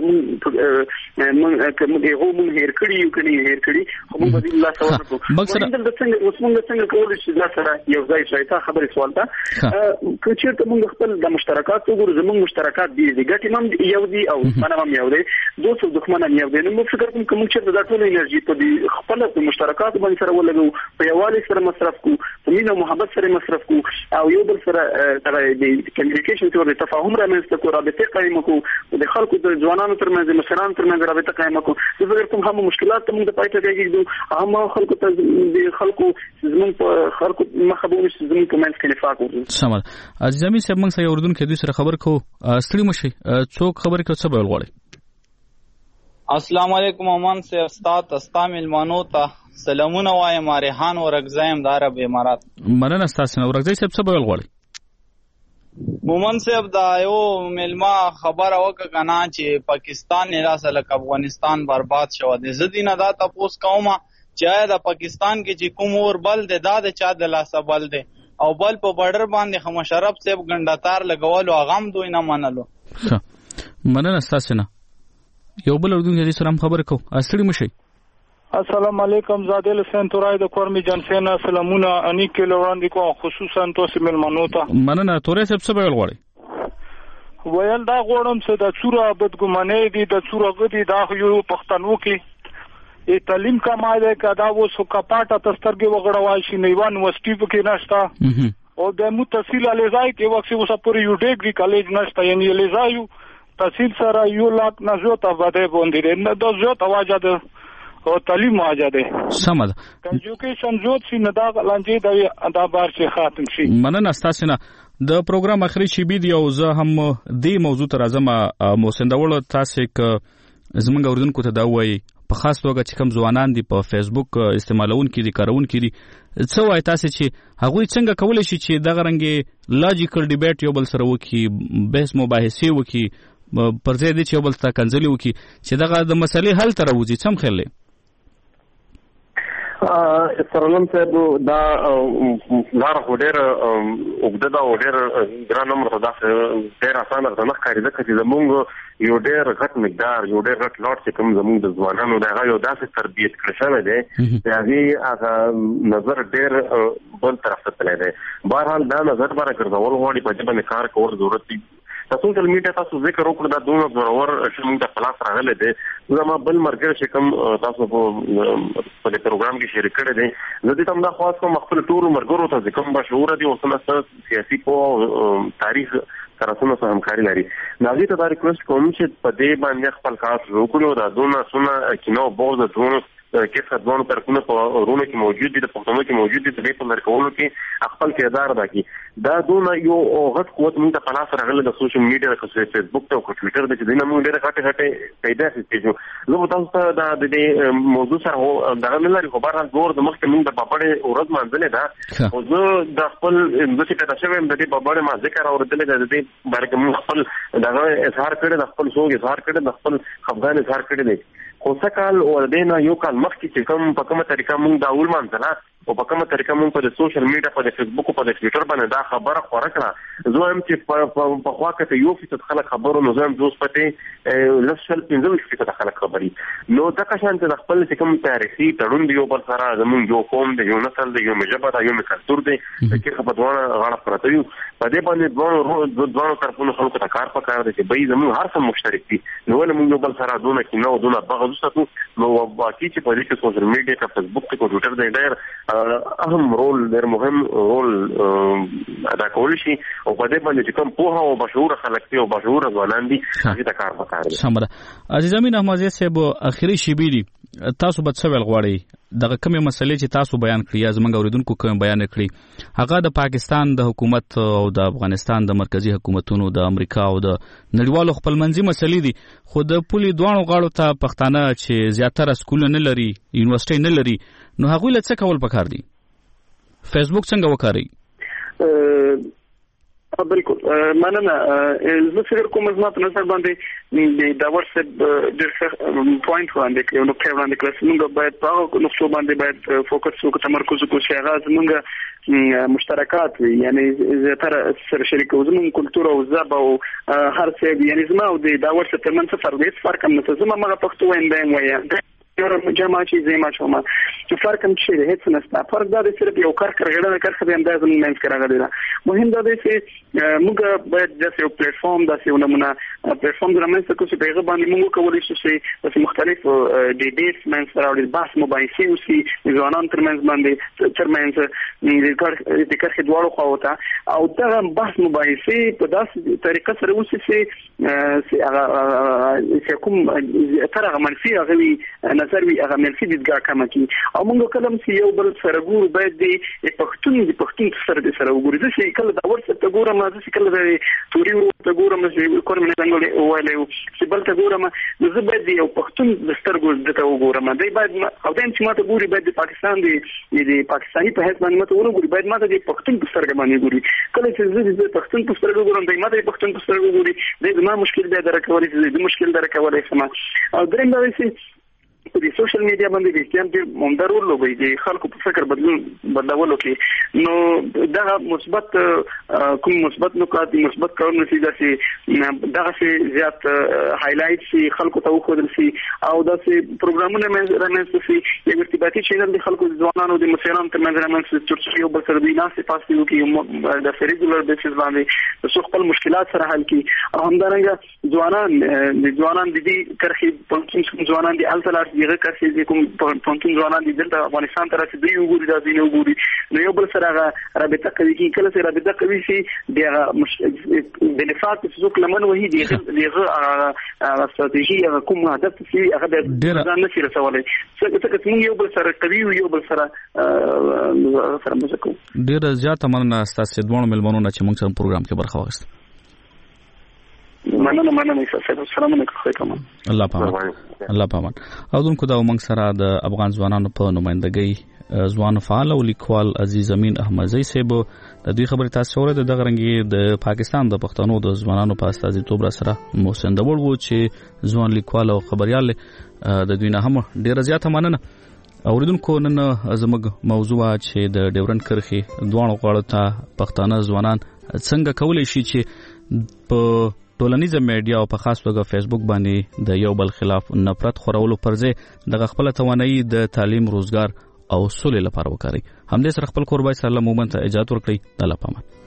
مونږ کوم دی هو مونږ هیر کړی یو کړي هیر کړی خو مونږ د الله سور کو مونږ د څنګه اوس مونږ څنګه کولای شو دا سره یو ځای شي تا خبرې سوال ته چې چیرته مونږ خپل د مشترکات وګورو زموږ مشترکات دي د ګټې مم یو دي او منم هم یو دي دوه دښمنان یو دي نو موږ فکر کوم کوم چې دا ټول انرژي په دې خپل مشترکات باندې سره ولګو په یوالي سره مصرف کو په مینه محبت سره مصرف کو او یو بل سره د کمیونیکیشن تور د تفاهم رامنځته کو رابطه قائم کو د خلکو د ځوانانو ترمنځ د مشرانو ترمنځ رابطه قائم کو زه فکر کوم هم مشکلات ته موږ د پاتې کېږو هم خلکو ته د خلکو زمون په خلکو مخبون زمون په منځ کې نفاق وو سمال عزیزمي صاحب موږ سره اردن کې د سره خبر کو ستړي مشي څوک خبر کو څه بول غواړي السلام علیکم امان سے استاد استام المانو تا سلامونه وایم مارهان ورغزایم د عرب امارات مننه استاد ورغزای صاحب څه بول غواړي مومن صاحب دا یو ملما خبره وکړه کنا چې پاکستان نه راسله افغانستان برباد شو د زدینه دا تاسو کومه چې د پاکستان کې چې کوم اور بل د داد چا د لاسه بل دی او بل په بارډر باندې خمشرب صاحب ګنداتار لګولو اغم دوی نه منلو مننه استاد نه یو بل اردن کې سلام خبر کو استړي مشي السلام علیکم زادل حسین تورای د کورمی جنسینا سلامونه اني کې لوړاندې کو خصوصا تاسو ملمنو ته مننه تورای صاحب څه ویل غواړي ویل دا غوړم چې د څوره بدګمانه دي د څوره غدي دا یو پښتنو کې ای تعلیم کماله کدا و سو کپاټه تسترګي وغړوای شي نیوان وسټیو کې نشتا او د متصل الیزای کې وخت وسه پوری یو ډیګری کالج نشتا یعنی الیزایو تحصیل سره یو لاک نه زیات آباده باندې نه د زیات واجه ده او تعلیم واجه ده سمد ایجوکیشن زیات سي نه دا لانجې د دا بار شي خاتم شي مننه استاد نه د پروګرام اخري شي بي دی او زه هم د موضوع تر اعظم موسندول تاسو ک زمونږ اوردونکو ته دا وایي په خاص توګه چې کوم ځوانان دي په فیسبوک استعمالون کړي کارون کړي څه وایي تاسو چې هغه څنګه کولای شي چې دغه رنګ لاجیکل ډیبیټ یو بل سره وکي بحث مباحثه وکي پر ځای دي چې یو بل ته کنځلي وکي چې دغه د مسلې حل تر وځي څم خلې سرلم صاحب دا لار هډر وګدا دا هډر ګران نمبر دا ډیر اسانه ده نه ښکاري ځکه چې زمونږ یو ډیر غټ مقدار یو ډیر غټ لاټ چې کوم زمونږ د ځوانانو دا یو داسې تربیت کړی شوی دی چې هغه هغه نظر ډیر بل طرف ته تللی دی. بهرحال دا نظر باندې ګرځول غواړي په دې باندې کار کول ضرورت دی. سوشل میډیا تاسو ذکر وکړو دا دوه ضرور شمول د خلاص راغله دي. زما بل مرګ چې کوم تاسو په دې پروګرام کې شریک کړی دی زه دې تم دا خاص کوم خپل ټول مرګرو ته کوم بشعور دي او څنګه سیاسي په تاریخ سره څنګه همکاري لري. ناګي ته دا ریکوست کوم چې په دې باندې خپل کار وکړو دا دوه څونه کینو بوز دوه کیسه ځوان پر کومه په ورونو کې موجود دي د پښتنو کې موجود دي د په مرکولو کې خپل کردار دا کی دا دونه یو غټ قوت موږ ته خلاص راغله د سوشل میډیا او فیسبوک ته او ټوئیټر د دې نه موږ ډېر غټه غټه پیدا شي. نو تاسو ته دا د دې موضوع سره دا نه لري خو بهر زور د مخکې موږ د بابړې ورځ مانځلې ده او زه د خپل د څه کته شوم د دې بابړې ما ذکر اورېدل د دې بارکه موږ خپل دا اظهار کړی د خپل سوګ اظهار کړی د خپل خفګان اظهار کړی دی. خو څه کال ورده نه یو کال مخکې چې کوم په کومه طریقه موږ دا اول مانځله او په کومه طریقه موږ په سوشل میډیا په فیسبوک او په ټوئیټر باندې دا خبره خبره کړه زه هم چې په خوا کې یو فیصد خلک خبرو نو زم دوس پته لسل پنځه فیصد خلک خبري نو دا که شانت د خپل کوم تاریخي تړون دی یو بل سره زموږ یو قوم دی یو نسل دی یو مجبه دی یو کلتور دی چې په دوه غاړه پراته یو په دې باندې دوه دوه طرفونو خلکو ته کار پکار دی چې به زموږ هر څه مشترک دي نو ول موږ یو بل سره دونه کې نو دونه بغض وساتو نو باقي چې په دې کې سوشل میډیا او فیسبوک او ټوئیټر دی ډېر اهم رول ډېر مهم رول ادا کول شي او په دې باندې چې کوم په هغه بشعور خلک او بشعور ځوانان دي چې دا کار وکړي. سمره عزیز امین احمدزی صاحب اخیری شیبی تاسو به څه ویل غواړئ دغه کومه مسلې چې تاسو بیان کړی یا زمونږ اوریدونکو کوم بیان کړی هغه د پاکستان د حکومت او د افغانستان د مرکزی حکومتونو د امریکا او د نړیوالو خپلمنځي مسلې دي خو د پولي دوانو غاړو ته پښتانه چې زیاتره سکول نه لري یونیورسيټي نه لري نو هغه له څه کول پکار دي فیسبوک څنګه وکړي؟ بالکل مننه زه فکر کوم زما په نظر باندې د واتساپ د پوینټ باندې یو نو کې باندې کلاس موږ باید په نو څو باندې باید فوکس وکړو تمرکز وکړو چې هغه موږ مشترکات وي یعنی زیاتره سره شریک وزمون کلتور او ژبه او هر څه یعنی زما او د واتساپ ترمن څه فرق دی فرق هم نه زما مغه پښتو وایم وایم یو جماعت چې زما شوما چې فرق هم شي هیڅ نشته فرق دا دی چې یو کار کړه کار خو هم د زمونږ کې راغلی دا مهم دا دی چې موږ باید د یو پلیټ فارم د یو نمونه پلیټ فارم د رامنځته کوم چې پیغام باندې موږ کولای شو چې د مختلفو ډیبیټس منځ سره او د بحث مباحثې وسی ځوانان ترمنځ باندې ترمنځ د کار د کار خدوالو خواته او دا بحث مباحثې په داسې طریقه سره وسی چې هغه کوم تر هغه منفي هغه نظر وی هغه منفي دیدګاه کم کی او موږ کلم چې یو بل سره ګور باید د پښتون د پښتون سره د سره وګوري چې کله دا ورته ته ګورم چې کله د توري ته ګورم چې کوم نه څنګه وایلو چې بل ته ګورم نو زه باید یو پښتون د سترګو د ته وګورم دا باید او دا چې ماته ګوري باید د پاکستان دی د پاکستاني په هیڅ باندې ماته ورګوري باید ماته د پښتون په سترګو باندې ګوري کله چې زه د پښتون په سترګو ګورم دا ماته د پښتون په سترګو ګوري دا ما مشکل دی درکولې د مشکل درکولې سم او دریم دا چې په دې سوشل میډیا باندې د اسلام د موندرو لوبي د خلکو په فکر بدلون بدلولو کې نو دا مثبت کوم مثبت نکات مثبت کارونه چې دا چې زیات هایلایټ شي خلکو ته وښودل شي او دا چې پروګرامونه مې رامنځته شي یو ارتباطي چینل د خلکو ځوانانو د مسیرانو ترمنځ رامنځته چې یو بل سره د ناسې پاسې وکړي د ریګولر بیسز باندې د خپل مشکلات سره حل کړي او همدارنګه ځوانان د ځوانان د دې کرخي په ځوانان د التلار یغه کسي چې کوم پونتون ځوانان دي دلته افغانستان ته راځي دوی وګوري دا دوی وګوري نو یو بل سره هغه رابطه کوي چې کله سره رابطه کوي چې د د نفاق په څوک لمن وهي دي دغه استراتیژي هغه کوم هدف چې هغه د ځان نشي رسولای څنګه چې یو بل سره کوي یو بل سره سره مزکو ډیر زیات مننه تاسو دوه ملمنونه چې موږ څنګه پروګرام کې برخه واخیسته مننه مننه السلام علیکم الله پامان الله پامان او دونکو دا موږ سره د افغان ځوانانو په نمائندګۍ ځوان فعال او لیکوال عزیز امین احمدزی صاحب د دوی خبرې تاسو اوره د غرنګي د پاکستان د پښتنو د ځوانانو په استازیتوب سره محسن دبول وو چې ځوان لیکوال او خبريال د دوی نه هم ډیره زیاته مننه اوریدونکو نن زموږ موضوع چې د ډیورند کرښې دوه غاړو ته پښتانه ځوانان څنګه کولای شي چې په ټولنیزه میډیا او په خاص توګه فیسبوک باندې د یو بل خلاف نفرت خورولو پر ځای د خپل توانایي د تعلیم، روزګار او سولې لپاره وکړي. همدې سره خپل کوربای سره مومن ته اجازه ورکړي. الله پامان.